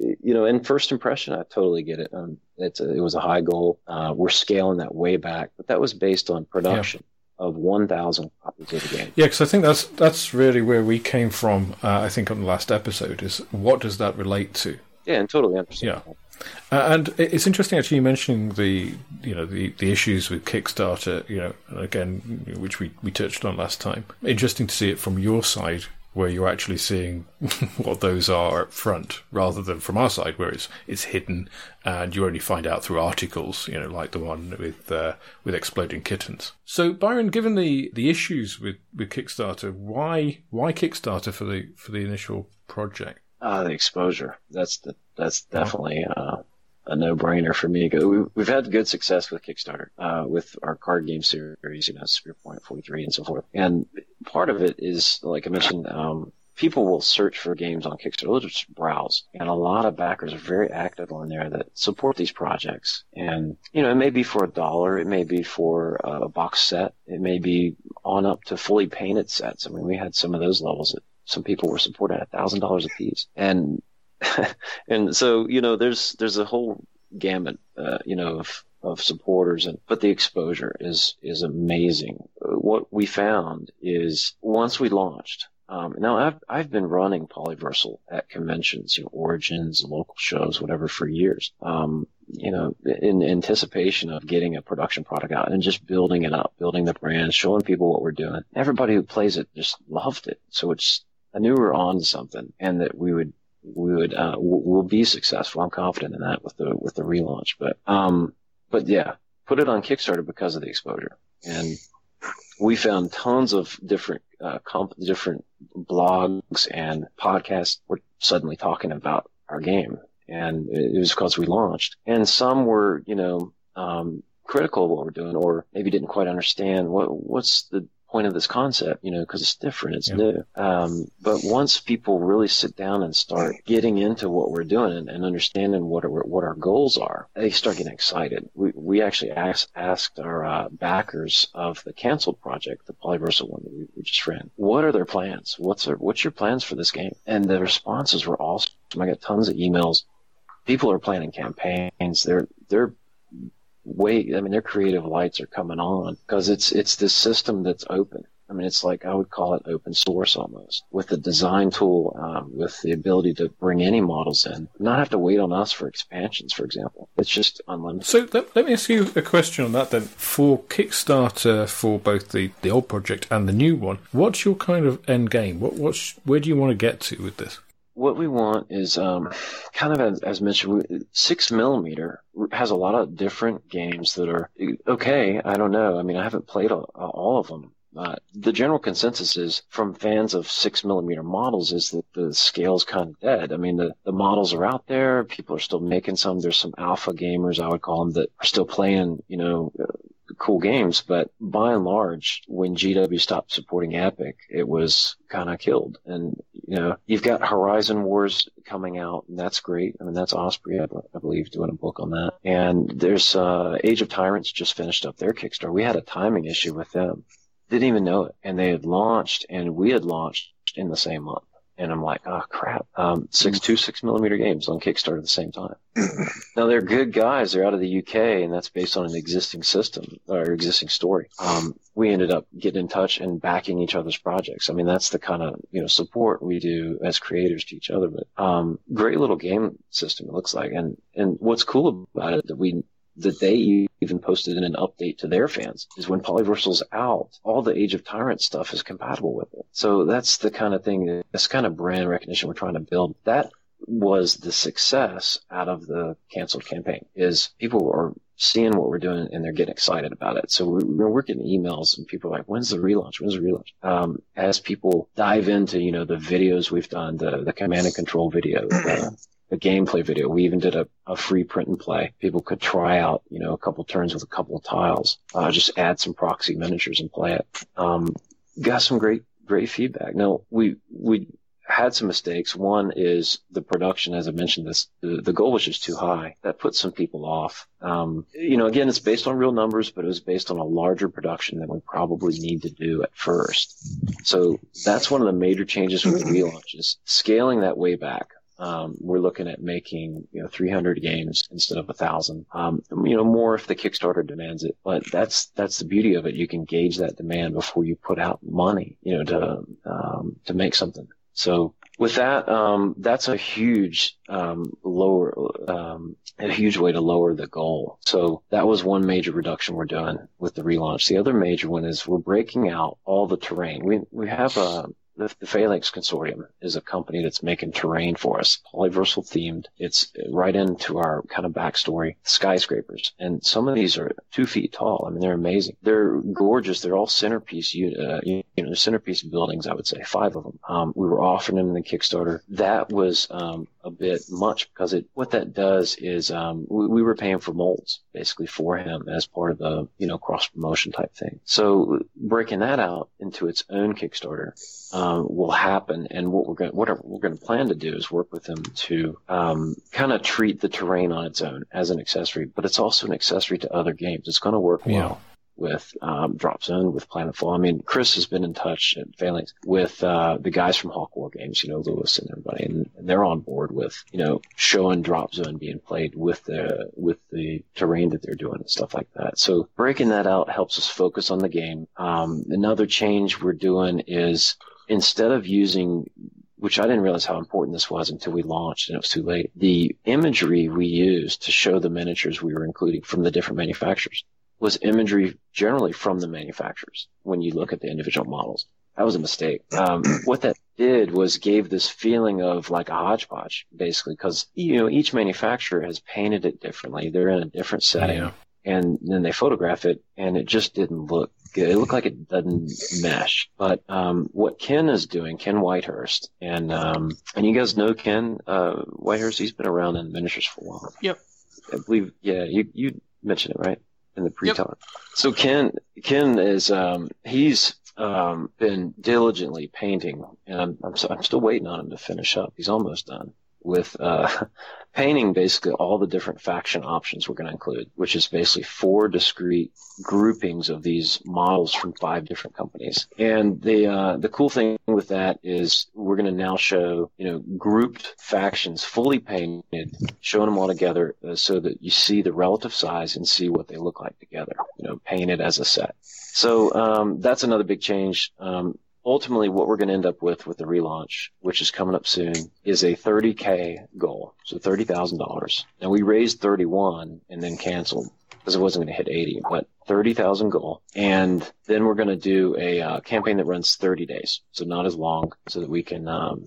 in first impression, I totally get it. It was a high goal. We're scaling that way back, but that was based on production. Of 1,000 copies of the game. Yeah, because I think that's really where we came from. I think on the last episode is what does that relate to? Yeah, and totally understand. Yeah, and it's interesting actually you mentioning the issues with Kickstarter. Again, which we touched on last time. Interesting to see it from your side, where you're actually seeing what those are up front, rather than from our side, where it's hidden and you only find out through articles, like the one with Exploding Kittens. So, Byron, given the issues with Kickstarter, why Kickstarter for the initial project? The exposure. That's definitely a no-brainer for me. We've had good success with Kickstarter, with our card game series, Spear Point 43 and so forth. And part of it is, like I mentioned, people will search for games on Kickstarter. They'll just browse. And a lot of backers are very active on there that support these projects. And, it may be for $1. It may be for a box set. It may be on up to fully painted sets. I mean, we had some of those levels that some people were supporting at $1,000 a piece. And, and so, there's a whole gamut, of supporters, but the exposure is amazing. What we found is once we launched, now I've been running Polyversal at conventions, Origins, local shows, whatever, for years. In anticipation of getting a production product out and just building it up, building the brand, showing people what we're doing. Everybody who plays it just loved it. So I knew we were on to something, and that we'll be successful. I'm confident in that with the relaunch. But yeah, put it on Kickstarter because of the exposure. And we found tons of different different blogs and podcasts were suddenly talking about our game. And it was because we launched. And some were, critical of what we're doing, or maybe didn't quite understand what's the point of this concept, because it's different, it's new. But once people really sit down and start getting into what we're doing and understanding what our goals are, they start getting excited. We actually asked our backers of the canceled project, the Polyversal one that we just ran, what are their plans? What's your plans for this game? And the responses were awesome. I got tons of emails. People are planning campaigns. Their creative lights are coming on because it's this system that's open. I mean, it's like, I would call it open source almost, with the design tool, with the ability to bring any models in, not have to wait on us for expansions, for example. It's just unlimited. So let me ask you a question on that then. For Kickstarter, for both the old project and the new one, what's your kind of end game? Where do you want to get to with this? What we want is kind of as mentioned, 6mm has a lot of different games that are okay. I don't know. I mean, I haven't played all of them. The general consensus is from fans of 6mm models is that the scale's kind of dead. I mean, the models are out there. People are still making some. There's some alpha gamers, I would call them, that are still playing, cool games. But by and large, when GW stopped supporting Epic, it was kind of killed. And, you've got Horizon Wars coming out, and that's great. I mean, that's Osprey, I believe, doing a book on that. And there's Age of Tyrants just finished up their Kickstarter. We had a timing issue with them. Didn't even know it. And they had launched, and we had launched in the same month. And I'm like, oh, crap. 6mm games on Kickstarter at the same time. Now, they're good guys. They're out of the UK, and that's based on an existing system, or existing story. We ended up getting in touch and backing each other's projects. I mean, that's the kind of, support we do as creators to each other. But great little game system, it looks like. And what's cool about it that they even posted in an update to their fans is when Polyversal's out, all the Age of Tyrant stuff is compatible with it. So that's the kind of thing, that's kind of brand recognition we're trying to build. That was the success out of the canceled campaign, is people are seeing what we're doing and they're getting excited about it. So we're getting emails and people are like, when's the relaunch? As people dive into, the videos we've done, the command and control video, the gameplay video. We even did a free print and play. People could try out, a couple turns with a couple of tiles, just add some proxy miniatures and play it. Got some great feedback. Now, we had some mistakes. One is the production, as I mentioned, the goal was just too high. That put some people off. Again, it's based on real numbers, but it was based on a larger production than we probably need to do at first. So that's one of the major changes with the relaunch, is scaling that way back. We're looking at making 300 games instead of 1,000. More if the Kickstarter demands it. But that's the beauty of it. You can gauge that demand before you put out money, to make something. So with that, that's a huge huge way to lower the goal. So that was one major reduction we're doing with the relaunch. The other major one is we're breaking out all the terrain. We have the Phalanx Consortium is a company that's making terrain for us, Polyversal themed. It's right into our kind of backstory, skyscrapers. And some of these are 2 feet tall. I mean, they're amazing. They're gorgeous. They're all centerpiece, centerpiece buildings, I would say, 5 of them. We were offering them in the Kickstarter. That was a bit much because what that does is we were paying for molds basically for him as part of the cross promotion type thing. So breaking that out into its own Kickstarter will happen, and what we're going to plan to do is work with him to kind of treat the terrain on its own as an accessory, but it's also an accessory to other games. It's going to work well with Drop Zone, with Planetfall. I mean, Chris has been in touch at Phalanx with the guys from Hawk War Games, Lewis and everybody, and they're on board with showing Drop Zone being played with the terrain that they're doing and stuff like that. So breaking that out helps us focus on the game. Another change we're doing is instead of using, which I didn't realize how important this was until we launched and it was too late, the imagery we used to show the miniatures we were including from the different manufacturers was imagery generally from the manufacturers when you look at the individual models. That was a mistake. What that did was gave this feeling of like a hodgepodge, basically, because each manufacturer has painted it differently. They're in a different setting, and then they photograph it, and it just didn't look good. It looked like it doesn't mesh. But what Ken is doing, Ken Whitehurst, and you guys know Ken Whitehurst. He's been around in miniatures for a while. Yep. I believe. Yeah, you mentioned it, right? In the pre-talk. Yep. So Ken is he's been diligently painting, and I'm still waiting on him to finish up. He's almost done with painting basically all the different faction options we're going to include, which is basically 4 discrete groupings of these models from 5 different companies. And the cool thing with that is we're going to now show grouped factions fully painted, showing them all together so that you see the relative size and see what they look like together, painted as a set. So that's another big change. Ultimately, what we're going to end up with the relaunch, which is coming up soon, is a $30K goal, so $30,000. Now, we raised 31 and then canceled because it wasn't going to hit 80, but 30,000 goal. And then we're going to do a campaign that runs 30 days, so not as long, so that we can,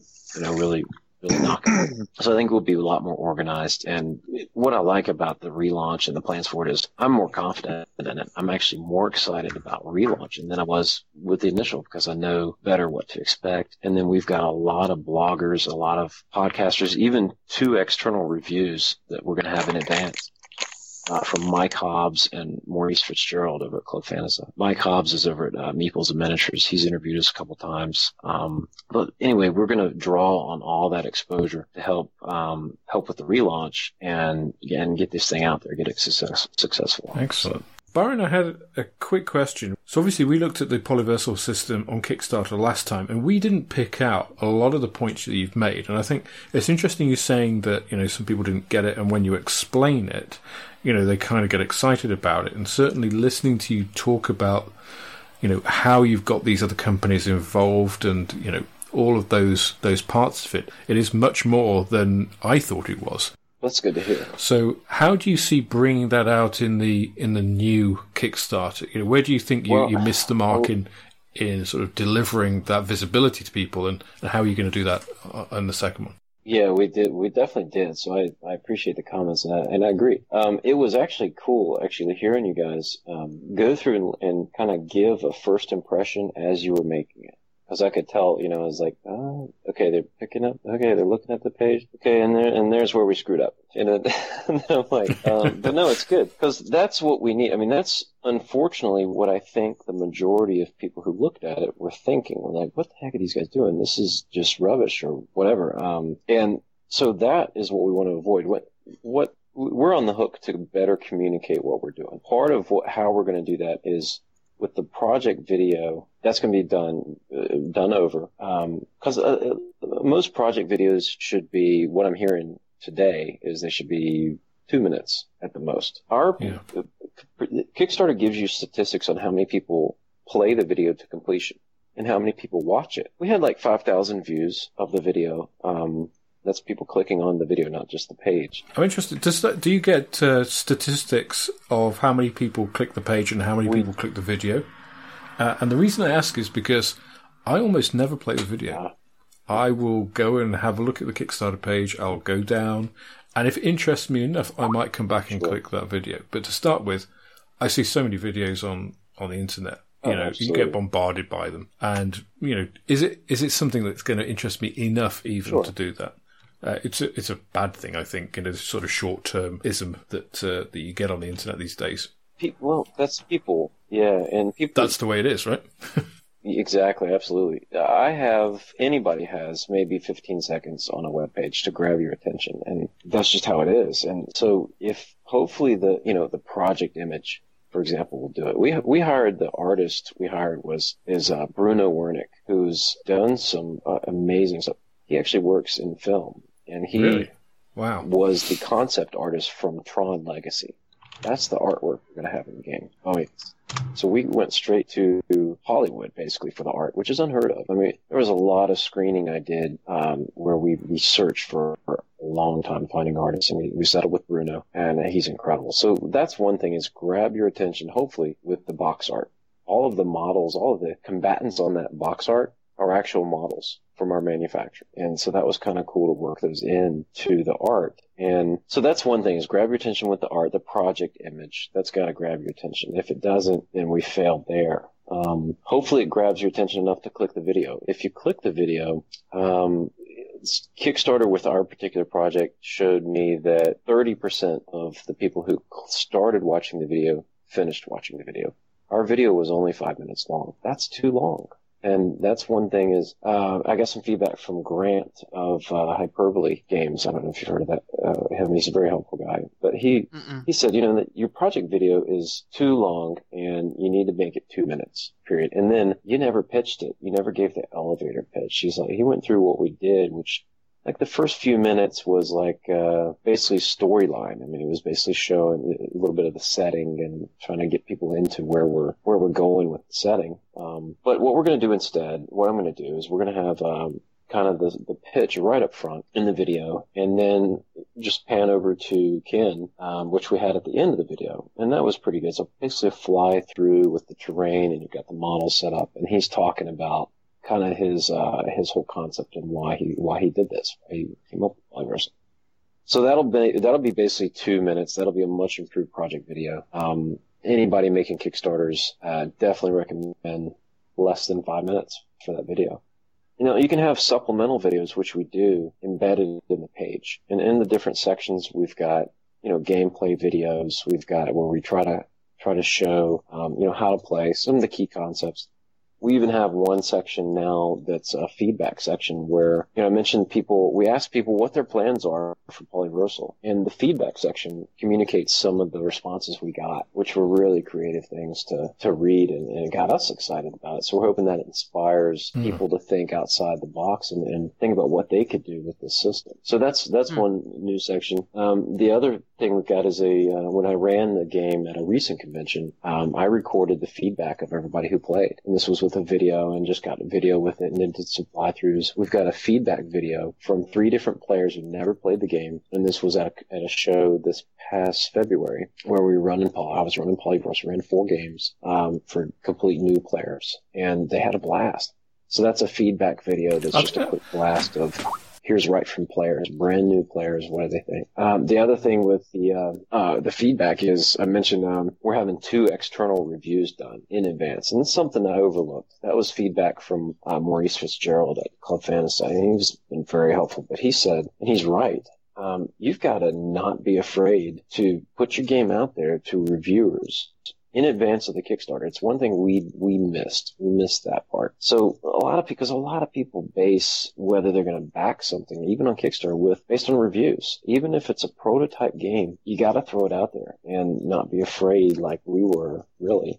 really knock it. So I think we'll be a lot more organized. And what I like about the relaunch and the plans for it is I'm more confident in it. I'm actually more excited about relaunching than I was with the initial because I know better what to expect. And then we've got a lot of bloggers, a lot of podcasters, even 2 external reviews that we're going to have in advance. From Mike Hobbs and Maurice Fitzgerald over at Club Fantasy. Mike Hobbs is over at Meeples and Miniatures. He's interviewed us a couple times. But anyway, we're going to draw on all that exposure to help with the relaunch and get this thing out there, get it successful. Excellent. Byron, I had a quick question. So obviously we looked at the Polyversal system on Kickstarter last time, and we didn't pick out a lot of the points that you've made. And I think it's interesting you saying that, some people didn't get it, and when you explain it, they kind of get excited about it. And certainly listening to you talk about, how you've got these other companies involved and, all of those parts of it, it is much more than I thought it was. That's good to hear. So how do you see bringing that out in the new Kickstarter? Where do you think you missed the mark in sort of delivering that visibility to people, and how are you going to do that in the second one? Yeah, we did. We definitely did. So I appreciate the comments, and I agree. It was actually cool, hearing you guys go through and kind of give a first impression as you were making it. Because I could tell, I was like, oh, okay, they're picking up, okay, they're looking at the page, okay, and there's where we screwed up. And I'm like, but no, it's good, because that's what we need. I mean, that's unfortunately what I think the majority of people who looked at it were thinking. We're like, what the heck are these guys doing? This is just rubbish or whatever. And so that is what we want to avoid. What we're on the hook to better communicate what we're doing. Part of how we're going to do that is with the project video, that's going to be done over. Because most project videos should be, what I'm hearing today is they should be 2 minutes at the most. Kickstarter gives you statistics on how many people play the video to completion and how many people watch it. We had like 5,000 views of the video. That's people clicking on the video, not just the page. I'm interested. Do you get statistics of how many people click the page and how many people click the video? And the reason I ask is because I almost never play the video. I will go and have a look at the Kickstarter page. I'll go down. And if it interests me enough, I might come back and click that video. But to start with, I see so many videos on the internet. You get bombarded by them. And, is it something that's going to interest me enough even to do that? It's a bad thing, I think, in a sort of short-termism that you get on the internet these days. Well, that's people. Yeah, and people. That's the way it is, right? Exactly, absolutely. Anybody has maybe 15 seconds on a web page to grab your attention, and that's just how it is. And so if hopefully the project image, for example, will do it. We hired the artist is Bruno Wernick, who's done some amazing stuff. He actually works in film, and he Really? Wow. was the concept artist from Tron Legacy. That's the artwork we're going to have in the game. Oh, wait. So we went straight to Hollywood, basically, for the art, which is unheard of. I mean, there was a lot of screening I did where we searched for a long time finding artists, and we settled with Bruno, and he's incredible. So that's one thing, is grab your attention, hopefully, with the box art. All of the models, all of the combatants on that box art are actual models from our manufacturer. And so that was kind of cool to work those into the art. And so that's one thing, is grab your attention with the art, the project image. That's got to grab your attention. If it doesn't, then we failed there. Hopefully it grabs your attention enough to click the video. If you click the video, Kickstarter with our particular project showed me that 30% of the people who started watching the video finished watching the video. Our video was only 5 minutes long. That's too long. And that's one thing is, I got some feedback from Grant of Hyperbole Games. I don't know if you've heard of that. He's a very helpful guy. But he said, that your project video is too long and you need to make it 2 minutes, period. And then you never pitched it. You never gave the elevator pitch. He went through what we did, which, like, the first few minutes was like basically storyline. I mean, it was basically showing a little bit of the setting and trying to get people into where we're going with the setting. But what we're going to do instead, what I'm going to do is we're going to have kind of the pitch right up front in the video, and then just pan over to Ken, which we had at the end of the video, and that was pretty good. So basically a fly through with the terrain, and you've got the model set up, and he's talking about kind of his whole concept and why he did this. He came up with Polyverse. So that'll be basically 2 minutes. That'll be a much improved project video. Anybody making Kickstarters, definitely recommend less than 5 minutes for that video. You can have supplemental videos, which we do, embedded in the page. And in the different sections, we've got, gameplay videos. We've got where we try to show, how to play, some of the key concepts. We even have one section now that's a feedback section where, I mentioned we ask people what their plans are for Polyversal. And the feedback section communicates some of the responses we got, which were really creative things to read, and it got us excited about it. So we're hoping that it inspires people to think outside the box and think about what they could do with this system. So that's one new section. The other thing we've got is when I ran the game at a recent convention, I recorded the feedback of everybody who played. And this was with a video, and just got a video with it, and then did some fly-throughs. We've got a feedback video from 3 different players who never played the game, and this was at a show this past February where I was running Polyverse. We ran 4 games for complete new players, and they had a blast. So that's a feedback video that's just a quick blast of here's right from players, brand new players. What do they think? The other thing with the feedback is, I mentioned we're having 2 external reviews done in advance, and it's something I overlooked. That was feedback from Maurice Fitzgerald at Club Fantasy, and he's been very helpful. But he said, and he's right, you've got to not be afraid to put your game out there to reviewers in advance of the Kickstarter. It's one thing we missed. We missed that part. So a lot of people base whether they're going to back something, even on Kickstarter, based on reviews. Even if it's a prototype game, you got to throw it out there and not be afraid, like we were really,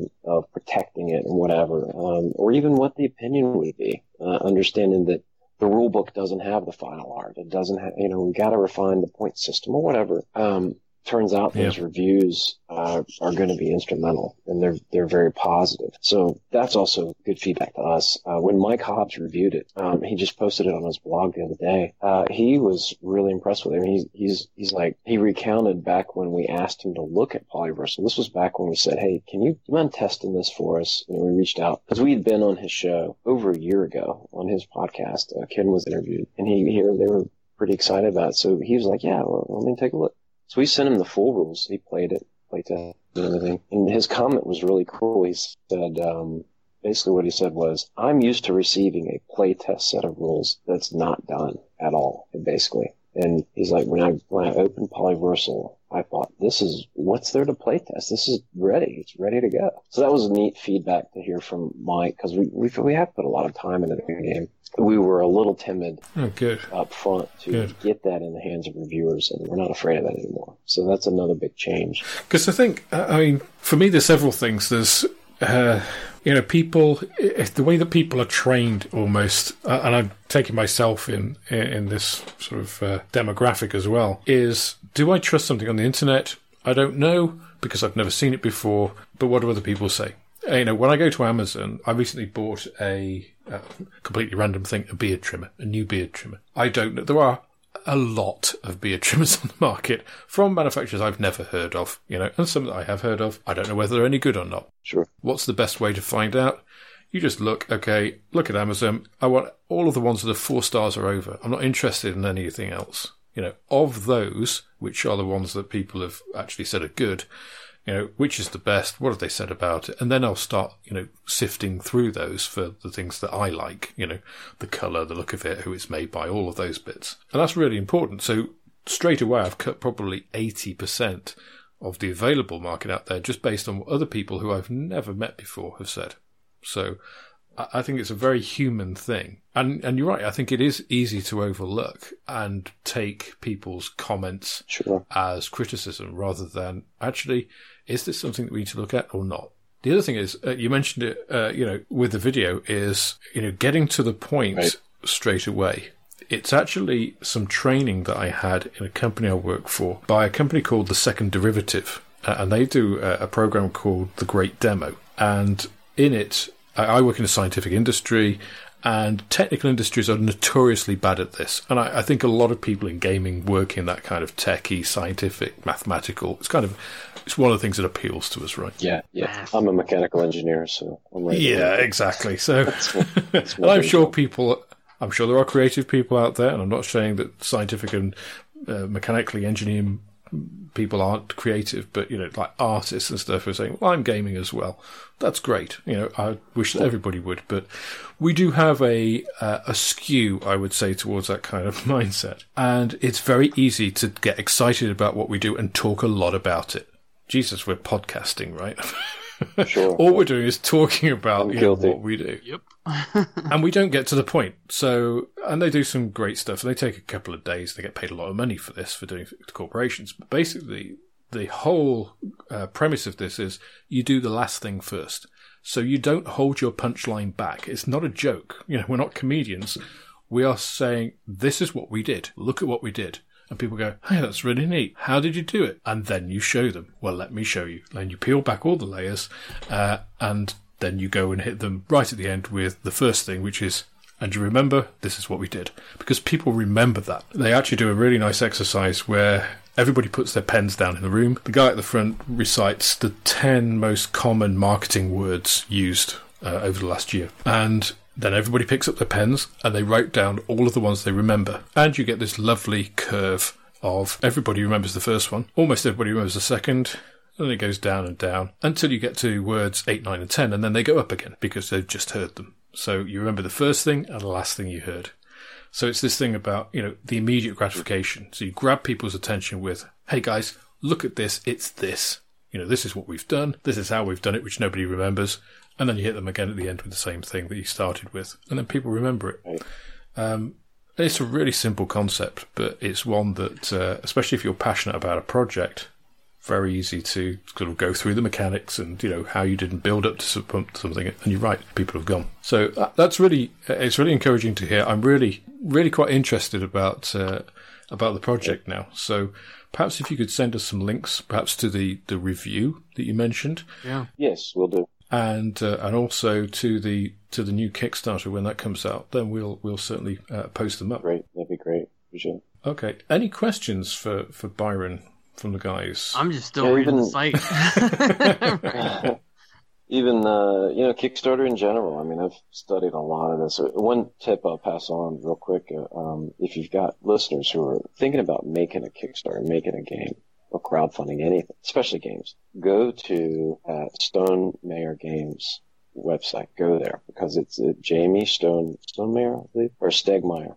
of protecting it and whatever, or even what the opinion would be. Understanding that the rule book doesn't have the final art. It doesn't have, we got to refine the point system or whatever. Turns out those reviews are going to be instrumental, and they're very positive. So that's also good feedback to us. When Mike Hobbs reviewed it, he just posted it on his blog the other day. He was really impressed with it. I mean, he's like, he recounted back when we asked him to look at Polyversal. This was back when we said, hey, do you mind testing this for us? We reached out because we had been on his show over a year ago on his podcast. Ken was interviewed, and they were pretty excited about it. So he was like, yeah, well, let me take a look. So we sent him the full rules. He played it, played tested and everything. And his comment was really cool. He said, basically what he said was, I'm used to receiving a playtest set of rules that's not done at all, basically. And he's like, when I opened Polyversal, I thought, what's there to playtest? This is ready. It's ready to go. So that was neat feedback to hear from Mike, because we have put a lot of time into the game. We were a little timid up front to get that in the hands of reviewers, and we're not afraid of that anymore. So that's another big change. Because I think, for me, there's several things. There's, people, the way that people are trained almost, and I'm taking myself in this sort of demographic as well, is, do I trust something on the internet? I don't know, because I've never seen it before, but what do other people say? When I go to Amazon, I recently bought a completely random thing, a new beard trimmer. I don't know. There are a lot of beard trimmers on the market from manufacturers I've never heard of, and some that I have heard of. I don't know whether they're any good or not. Sure. What's the best way to find out? You just look at Amazon. I want all of the ones that are 4 stars or over. I'm not interested in anything else. Of those, which are the ones that people have actually said are good, which is the best? What have they said about it? And then I'll start, sifting through those for the things that I like, the colour, the look of it, who it's made by, all of those bits. And that's really important. So straight away, I've cut probably 80% of the available market out there just based on what other people who I've never met before have said. So I think it's a very human thing. And you're right, I think it is easy to overlook and take people's comments as criticism rather than actually, is this something that we need to look at or not? The other thing is, you mentioned it, with the video, is, getting to the point straight away. It's actually some training that I had in a company I work for by a company called The Second Derivative. And they do a program called The Great Demo. And in it, I work in a scientific industry, and technical industries are notoriously bad at this. And I think a lot of people in gaming work in that kind of techie, scientific, mathematical. It's one of the things that appeals to us, right? Yeah. I'm a mechanical engineer, so I'm ready. Yeah, exactly. So, and I'm sure there are creative people out there, and I'm not saying that scientific and mechanically engineering people aren't creative, but like artists and stuff are saying, well, I'm gaming as well. That's great. I wish that everybody would, but we do have a skew, I would say, towards that kind of mindset. And it's very easy to get excited about what we do and talk a lot about it. Jesus, we're podcasting, right? Sure. All we're doing is talking about what we do. Yep. And we don't get to the point. So, and they do some great stuff. They take a couple of days. They get paid a lot of money for this, for doing it to corporations. But basically, the whole premise of this is you do the last thing first. So you don't hold your punchline back. It's not a joke. We're not comedians. We are saying, this is what we did. Look at what we did. And people go, hey, that's really neat. How did you do it? And then you show them. Well, let me show you. And you peel back all the layers, and then you go and hit them right at the end with the first thing, which is, and you remember, this is what we did. Because people remember that. They actually do a really nice exercise where everybody puts their pens down in the room. The guy at the front recites the 10 most common marketing words used over the last year. And then everybody picks up their pens and they write down all of the ones they remember. And you get this lovely curve of everybody remembers the first one, almost everybody remembers the second, and then it goes down and down until you get to words 8, 9, and 10, and then they go up again because they've just heard them. So you remember the first thing and the last thing you heard. So it's this thing about, the immediate gratification. So you grab people's attention with, hey guys, look at this, it's this. This is what we've done, this is how we've done it, which nobody remembers. And then you hit them again at the end with the same thing that you started with. And then people remember it. It's a really simple concept, but it's one that, especially if you're passionate about a project, very easy to sort of go through the mechanics and, how you didn't build up to something. And you're right, people have gone. So it's really encouraging to hear. I'm really, really quite interested about the project now. So perhaps if you could send us some links, perhaps to the review that you mentioned. Yeah. Yes, we'll do. And also to the new Kickstarter when that comes out, then we'll certainly post them up. Great, that'd be great. For sure. Okay. Any questions for Byron from the guys? I'm just still reading the site. Even Kickstarter in general. I mean, I've studied a lot of this. One tip I'll pass on real quick: if you've got listeners who are thinking about making a Kickstarter, making a game, or crowdfunding anything, especially games, go to Stone Mayer Games website. Go there because it's Jamie Stonemeyer, I believe, or Stegmeyer.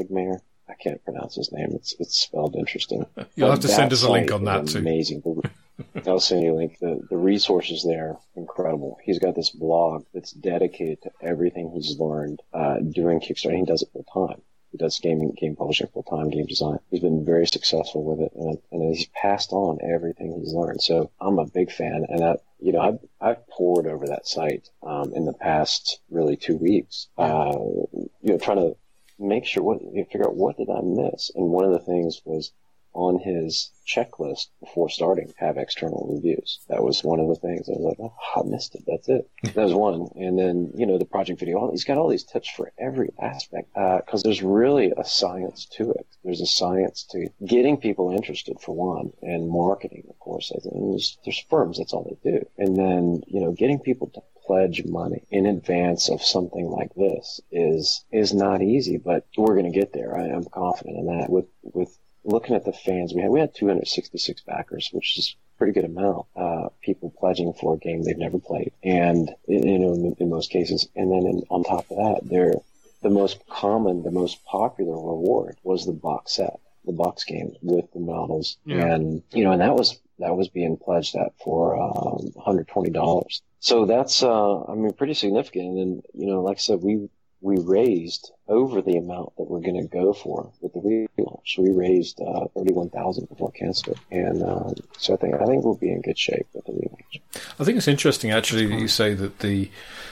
I can't pronounce his name. It's spelled interesting. You'll have to send us a link on that too. Amazing. I'll send you a link. The resources there, incredible. He's got this blog that's dedicated to everything he's learned doing Kickstarter. He does it full time. He does game publishing full time, game design. He's been very successful with it, and he's passed on everything he's learned. So I'm a big fan, and I've poured over that site in the past really 2 weeks. Trying to make sure figure out what did I miss, and one of the things was on his checklist before starting, have external reviews. That was one of the things. I was like, oh, I missed it. That's it. That was one. And then, the project video, he's got all these tips for every aspect, because there's really a science to it. There's a science to getting people interested, for one, and marketing, of course. And there's firms, that's all they do. And then, getting people to pledge money in advance of something like this is not easy, but we're going to get there. I am confident in that. With looking at the fans, we had 266 backers, which is a pretty good amount. People pledging for a game they've never played, and in most cases. And then on top of that, the most popular reward was the box set, the box game with the models, and that was being pledged at for $120. So that's pretty significant. And then like I said, we raised over the amount that we're going to go for with the relaunch. We raised $31,000 before canceled, and so I think we'll be in good shape with the relaunch. I think it's interesting actually that you say that the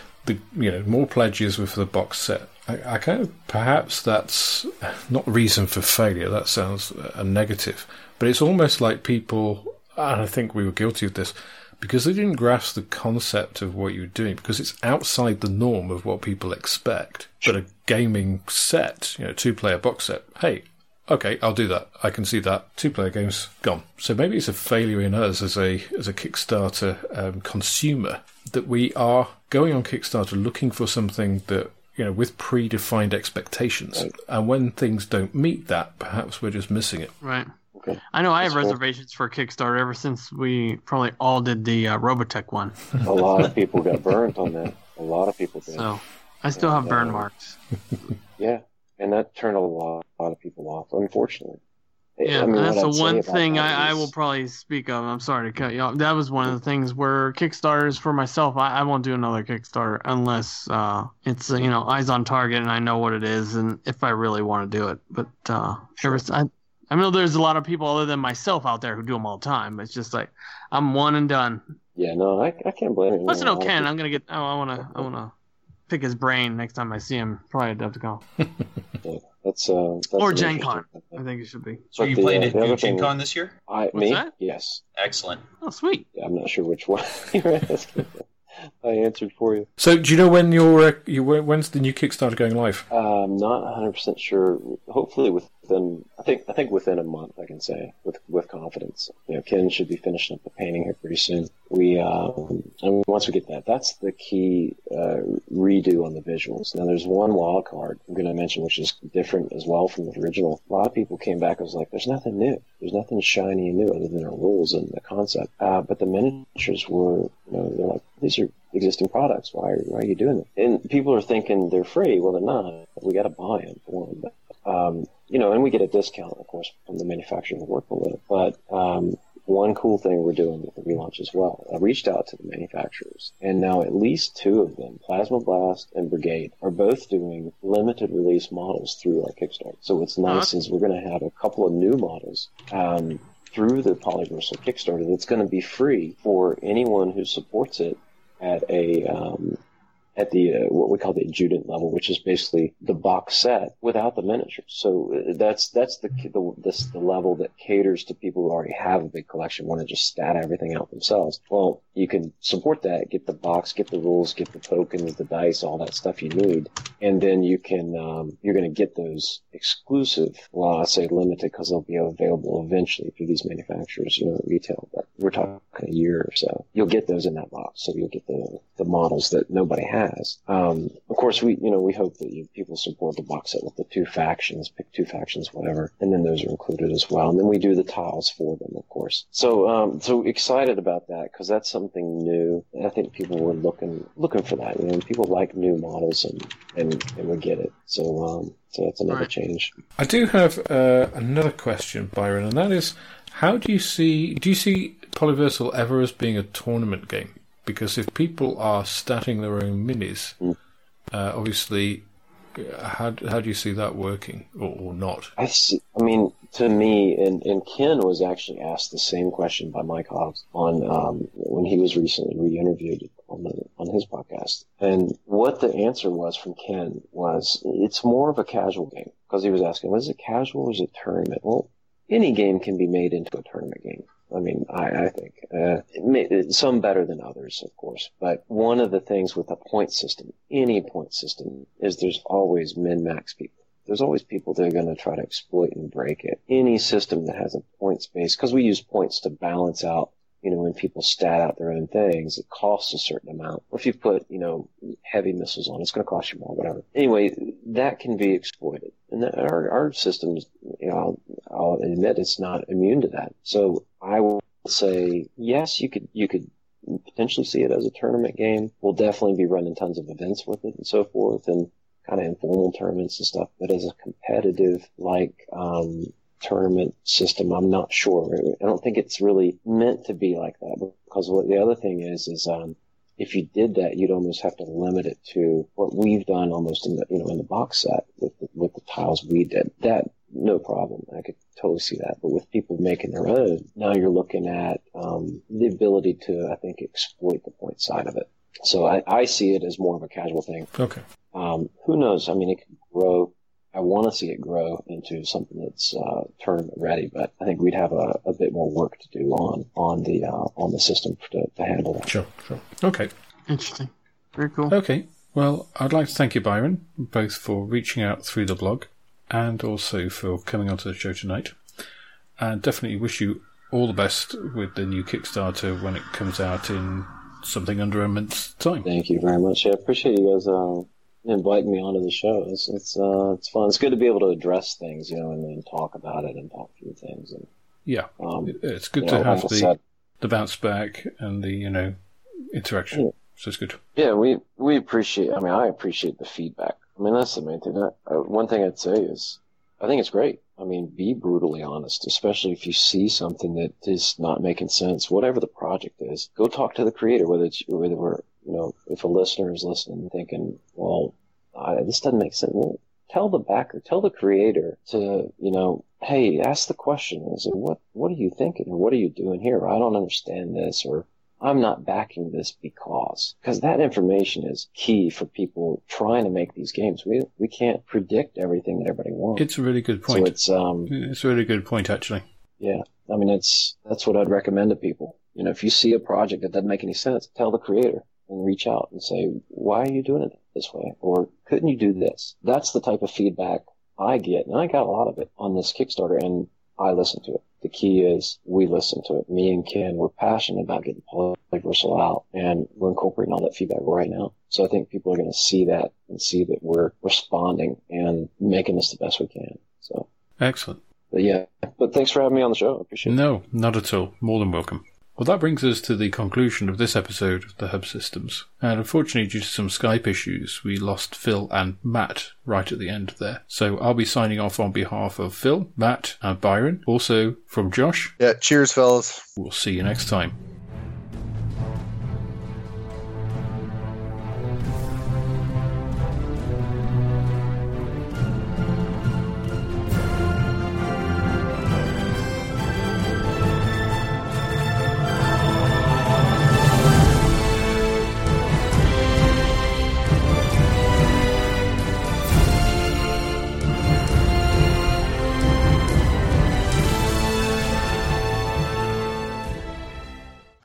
more pledges with the box set. I kind of, perhaps that's not reason for failure. That sounds a negative, but it's almost like people, and I think we were guilty of this, because they didn't grasp the concept of what you were doing, because it's outside the norm of what people expect. But a gaming set, 2-player box set, hey, okay, I'll do that. I can see that. 2-player games, gone. So maybe it's a failure in us as a Kickstarter consumer, that we are going on Kickstarter looking for something that, with predefined expectations. Right. And when things don't meet that, perhaps we're just missing it. Right. Okay. I know I have reservations for Kickstarter ever since we probably all did the Robotech one. A lot of people got burned on that. A lot of people did. So I still have burn marks. Yeah, and that turned a lot of people off, unfortunately. Yeah, that's the one thing I will probably speak of. I'm sorry to cut you off. That was one of the things where Kickstarters for myself, I won't do another Kickstarter unless it's eyes on target and I know what it is and if I really want to do it. But I know there's a lot of people other than myself out there who do them all the time. It's just like I'm one and done. Yeah, no, I can't blame you. Plus, I know Ken. I'm gonna get. I wanna pick his brain next time I see him. Probably have to go. Yeah, that's or Gen Con. I think it should be. So you playing at New Gen Con this year? What's that? Yes. Excellent. Oh, sweet. Yeah, I'm not sure which one you're asking. I answered for you. So, do you know when when's the new Kickstarter going live? I'm not 100% sure. Hopefully within, I think within a month, I can say with confidence. Ken should be finishing up the painting here pretty soon. And once we get that, that's the key redo on the visuals. Now, there's one wild card I'm going to mention, which is different as well from the original. A lot of people came back and was like, "There's nothing new. There's nothing shiny and new other than our rules and the concept." But the miniatures were, they're like, "These are existing products. Why are you doing it?" And people are thinking they're free. Well, they're not. We got to buy them for them. And we get a discount, of course, from the manufacturer we're working with. But one cool thing we're doing with the relaunch as well, I reached out to the manufacturers, and now at least 2 of them, Plasma Blast and Brigade, are both doing limited release models through our Kickstarter. So what's nice is we're going to have a couple of new models through the Polyversal Kickstarter that's going to be free for anyone who supports it at the what we call the adjutant level, which is basically the box set without the miniatures. So that's the level that caters to people who already have a big collection, want to just stat everything out themselves. Well, you can support that, get the box, get the rules, get the tokens, the dice, all that stuff you need, and then you can you're going to get those exclusive. Well, I say limited because they'll be available eventually through these manufacturers, at retail. But we're talking a year or so. You'll get those in that box, so you'll get the models that nobody has. Of course, we hope that people support the box set with the 2 factions, pick 2 factions, whatever, and then those are included as well. And then we do the tiles for them, of course. course. So excited about that because that's something new. I think people were looking for that. You know, people like new models and we get it. So that's another change. I do have another question, Byron, and that is, do you see Polyversal ever as being a tournament game? Because if people are statting their own minis, obviously, how do you see that working or not? I mean, to me, and Ken was actually asked the same question by Mike Hobbs on when he was recently re-interviewed on his podcast. And what the answer was from Ken was, it's more of a casual game. Because he was asking, was it casual or is it tournament? Well, any game can be made into a tournament game. I mean, I think some better than others, of course. But one of the things with a point system, any point system, is there's always min-max people. There's always people that are going to try to exploit and break it. Any system that has a points base, because we use points to balance out, you know, when people stat out their own things, it costs a certain amount. If you put, you know, heavy missiles on, it's going to cost you more, whatever. Anyway, that can be exploited. And our systems, you know, I'll admit it's not immune to that. So I will say, yes, you could potentially see it as a tournament game. We'll definitely be running tons of events with it and so forth, and kind of informal tournaments and stuff. But as a competitive, tournament system, I'm not sure. I don't think it's really meant to be like that, because what the other thing is if you did that, you'd almost have to limit it to what we've done almost in the box set with the tiles we did. That, no problem. I could totally see that. But with people making their own, now you're looking at the ability to, I think, exploit the point side of it. So I see it as more of a casual thing. Okay. Who knows? I mean, it could grow. I want to see it grow into something that's tournament ready, but I think we'd have a bit more work to do on the system to handle that. Sure. Okay. Interesting. Very cool. Okay. Well, I'd like to thank you, Byron, both for reaching out through the blog and also for coming onto the show tonight. And definitely wish you all the best with the new Kickstarter when it comes out in something under a month's time. Thank you very much. I appreciate you guys inviting me onto the show. It's fun. It's good to be able to address things, you know, and then talk about it and talk through things. And yeah, it's good to have the bounce back and the interaction. Yeah. So it's good. Yeah, we appreciate. I mean, I appreciate the feedback. I mean, that's the main thing. One thing I'd say is, I think it's great. I mean, be brutally honest, especially if you see something that is not making sense, whatever the project is. Go talk to the creator, whether we're, you know, if a listener is listening and thinking, well, this doesn't make sense. Well, tell the backer, tell the creator to, you know, hey, ask the question. Is it, what are you thinking? Or what are you doing here? I don't understand this, or I'm not backing this because that information is key for people trying to make these games. We can't predict everything that everybody wants. It's a really good point. So it's a really good point, actually. Yeah. I mean, that's what I'd recommend to people. You know, if you see a project that doesn't make any sense, tell the creator and reach out and say, why are you doing it this way? Or couldn't you do this? That's the type of feedback I get. And I got a lot of it on this Kickstarter, and I listen to it. The key is we listen to it. Me and Ken, we're passionate about getting Polyversal out, and we're incorporating all that feedback right now. So I think people are going to see that and see that we're responding and making this the best we can. So excellent. But thanks for having me on the show. I appreciate it. No, not at all. More than welcome. Well, that brings us to the conclusion of this episode of the Hub Systems. And unfortunately, due to some Skype issues, we lost Phil and Matt right at the end there. So I'll be signing off on behalf of Phil, Matt, and Byron. Also from Josh. Yeah, cheers, fellas. We'll see you next time.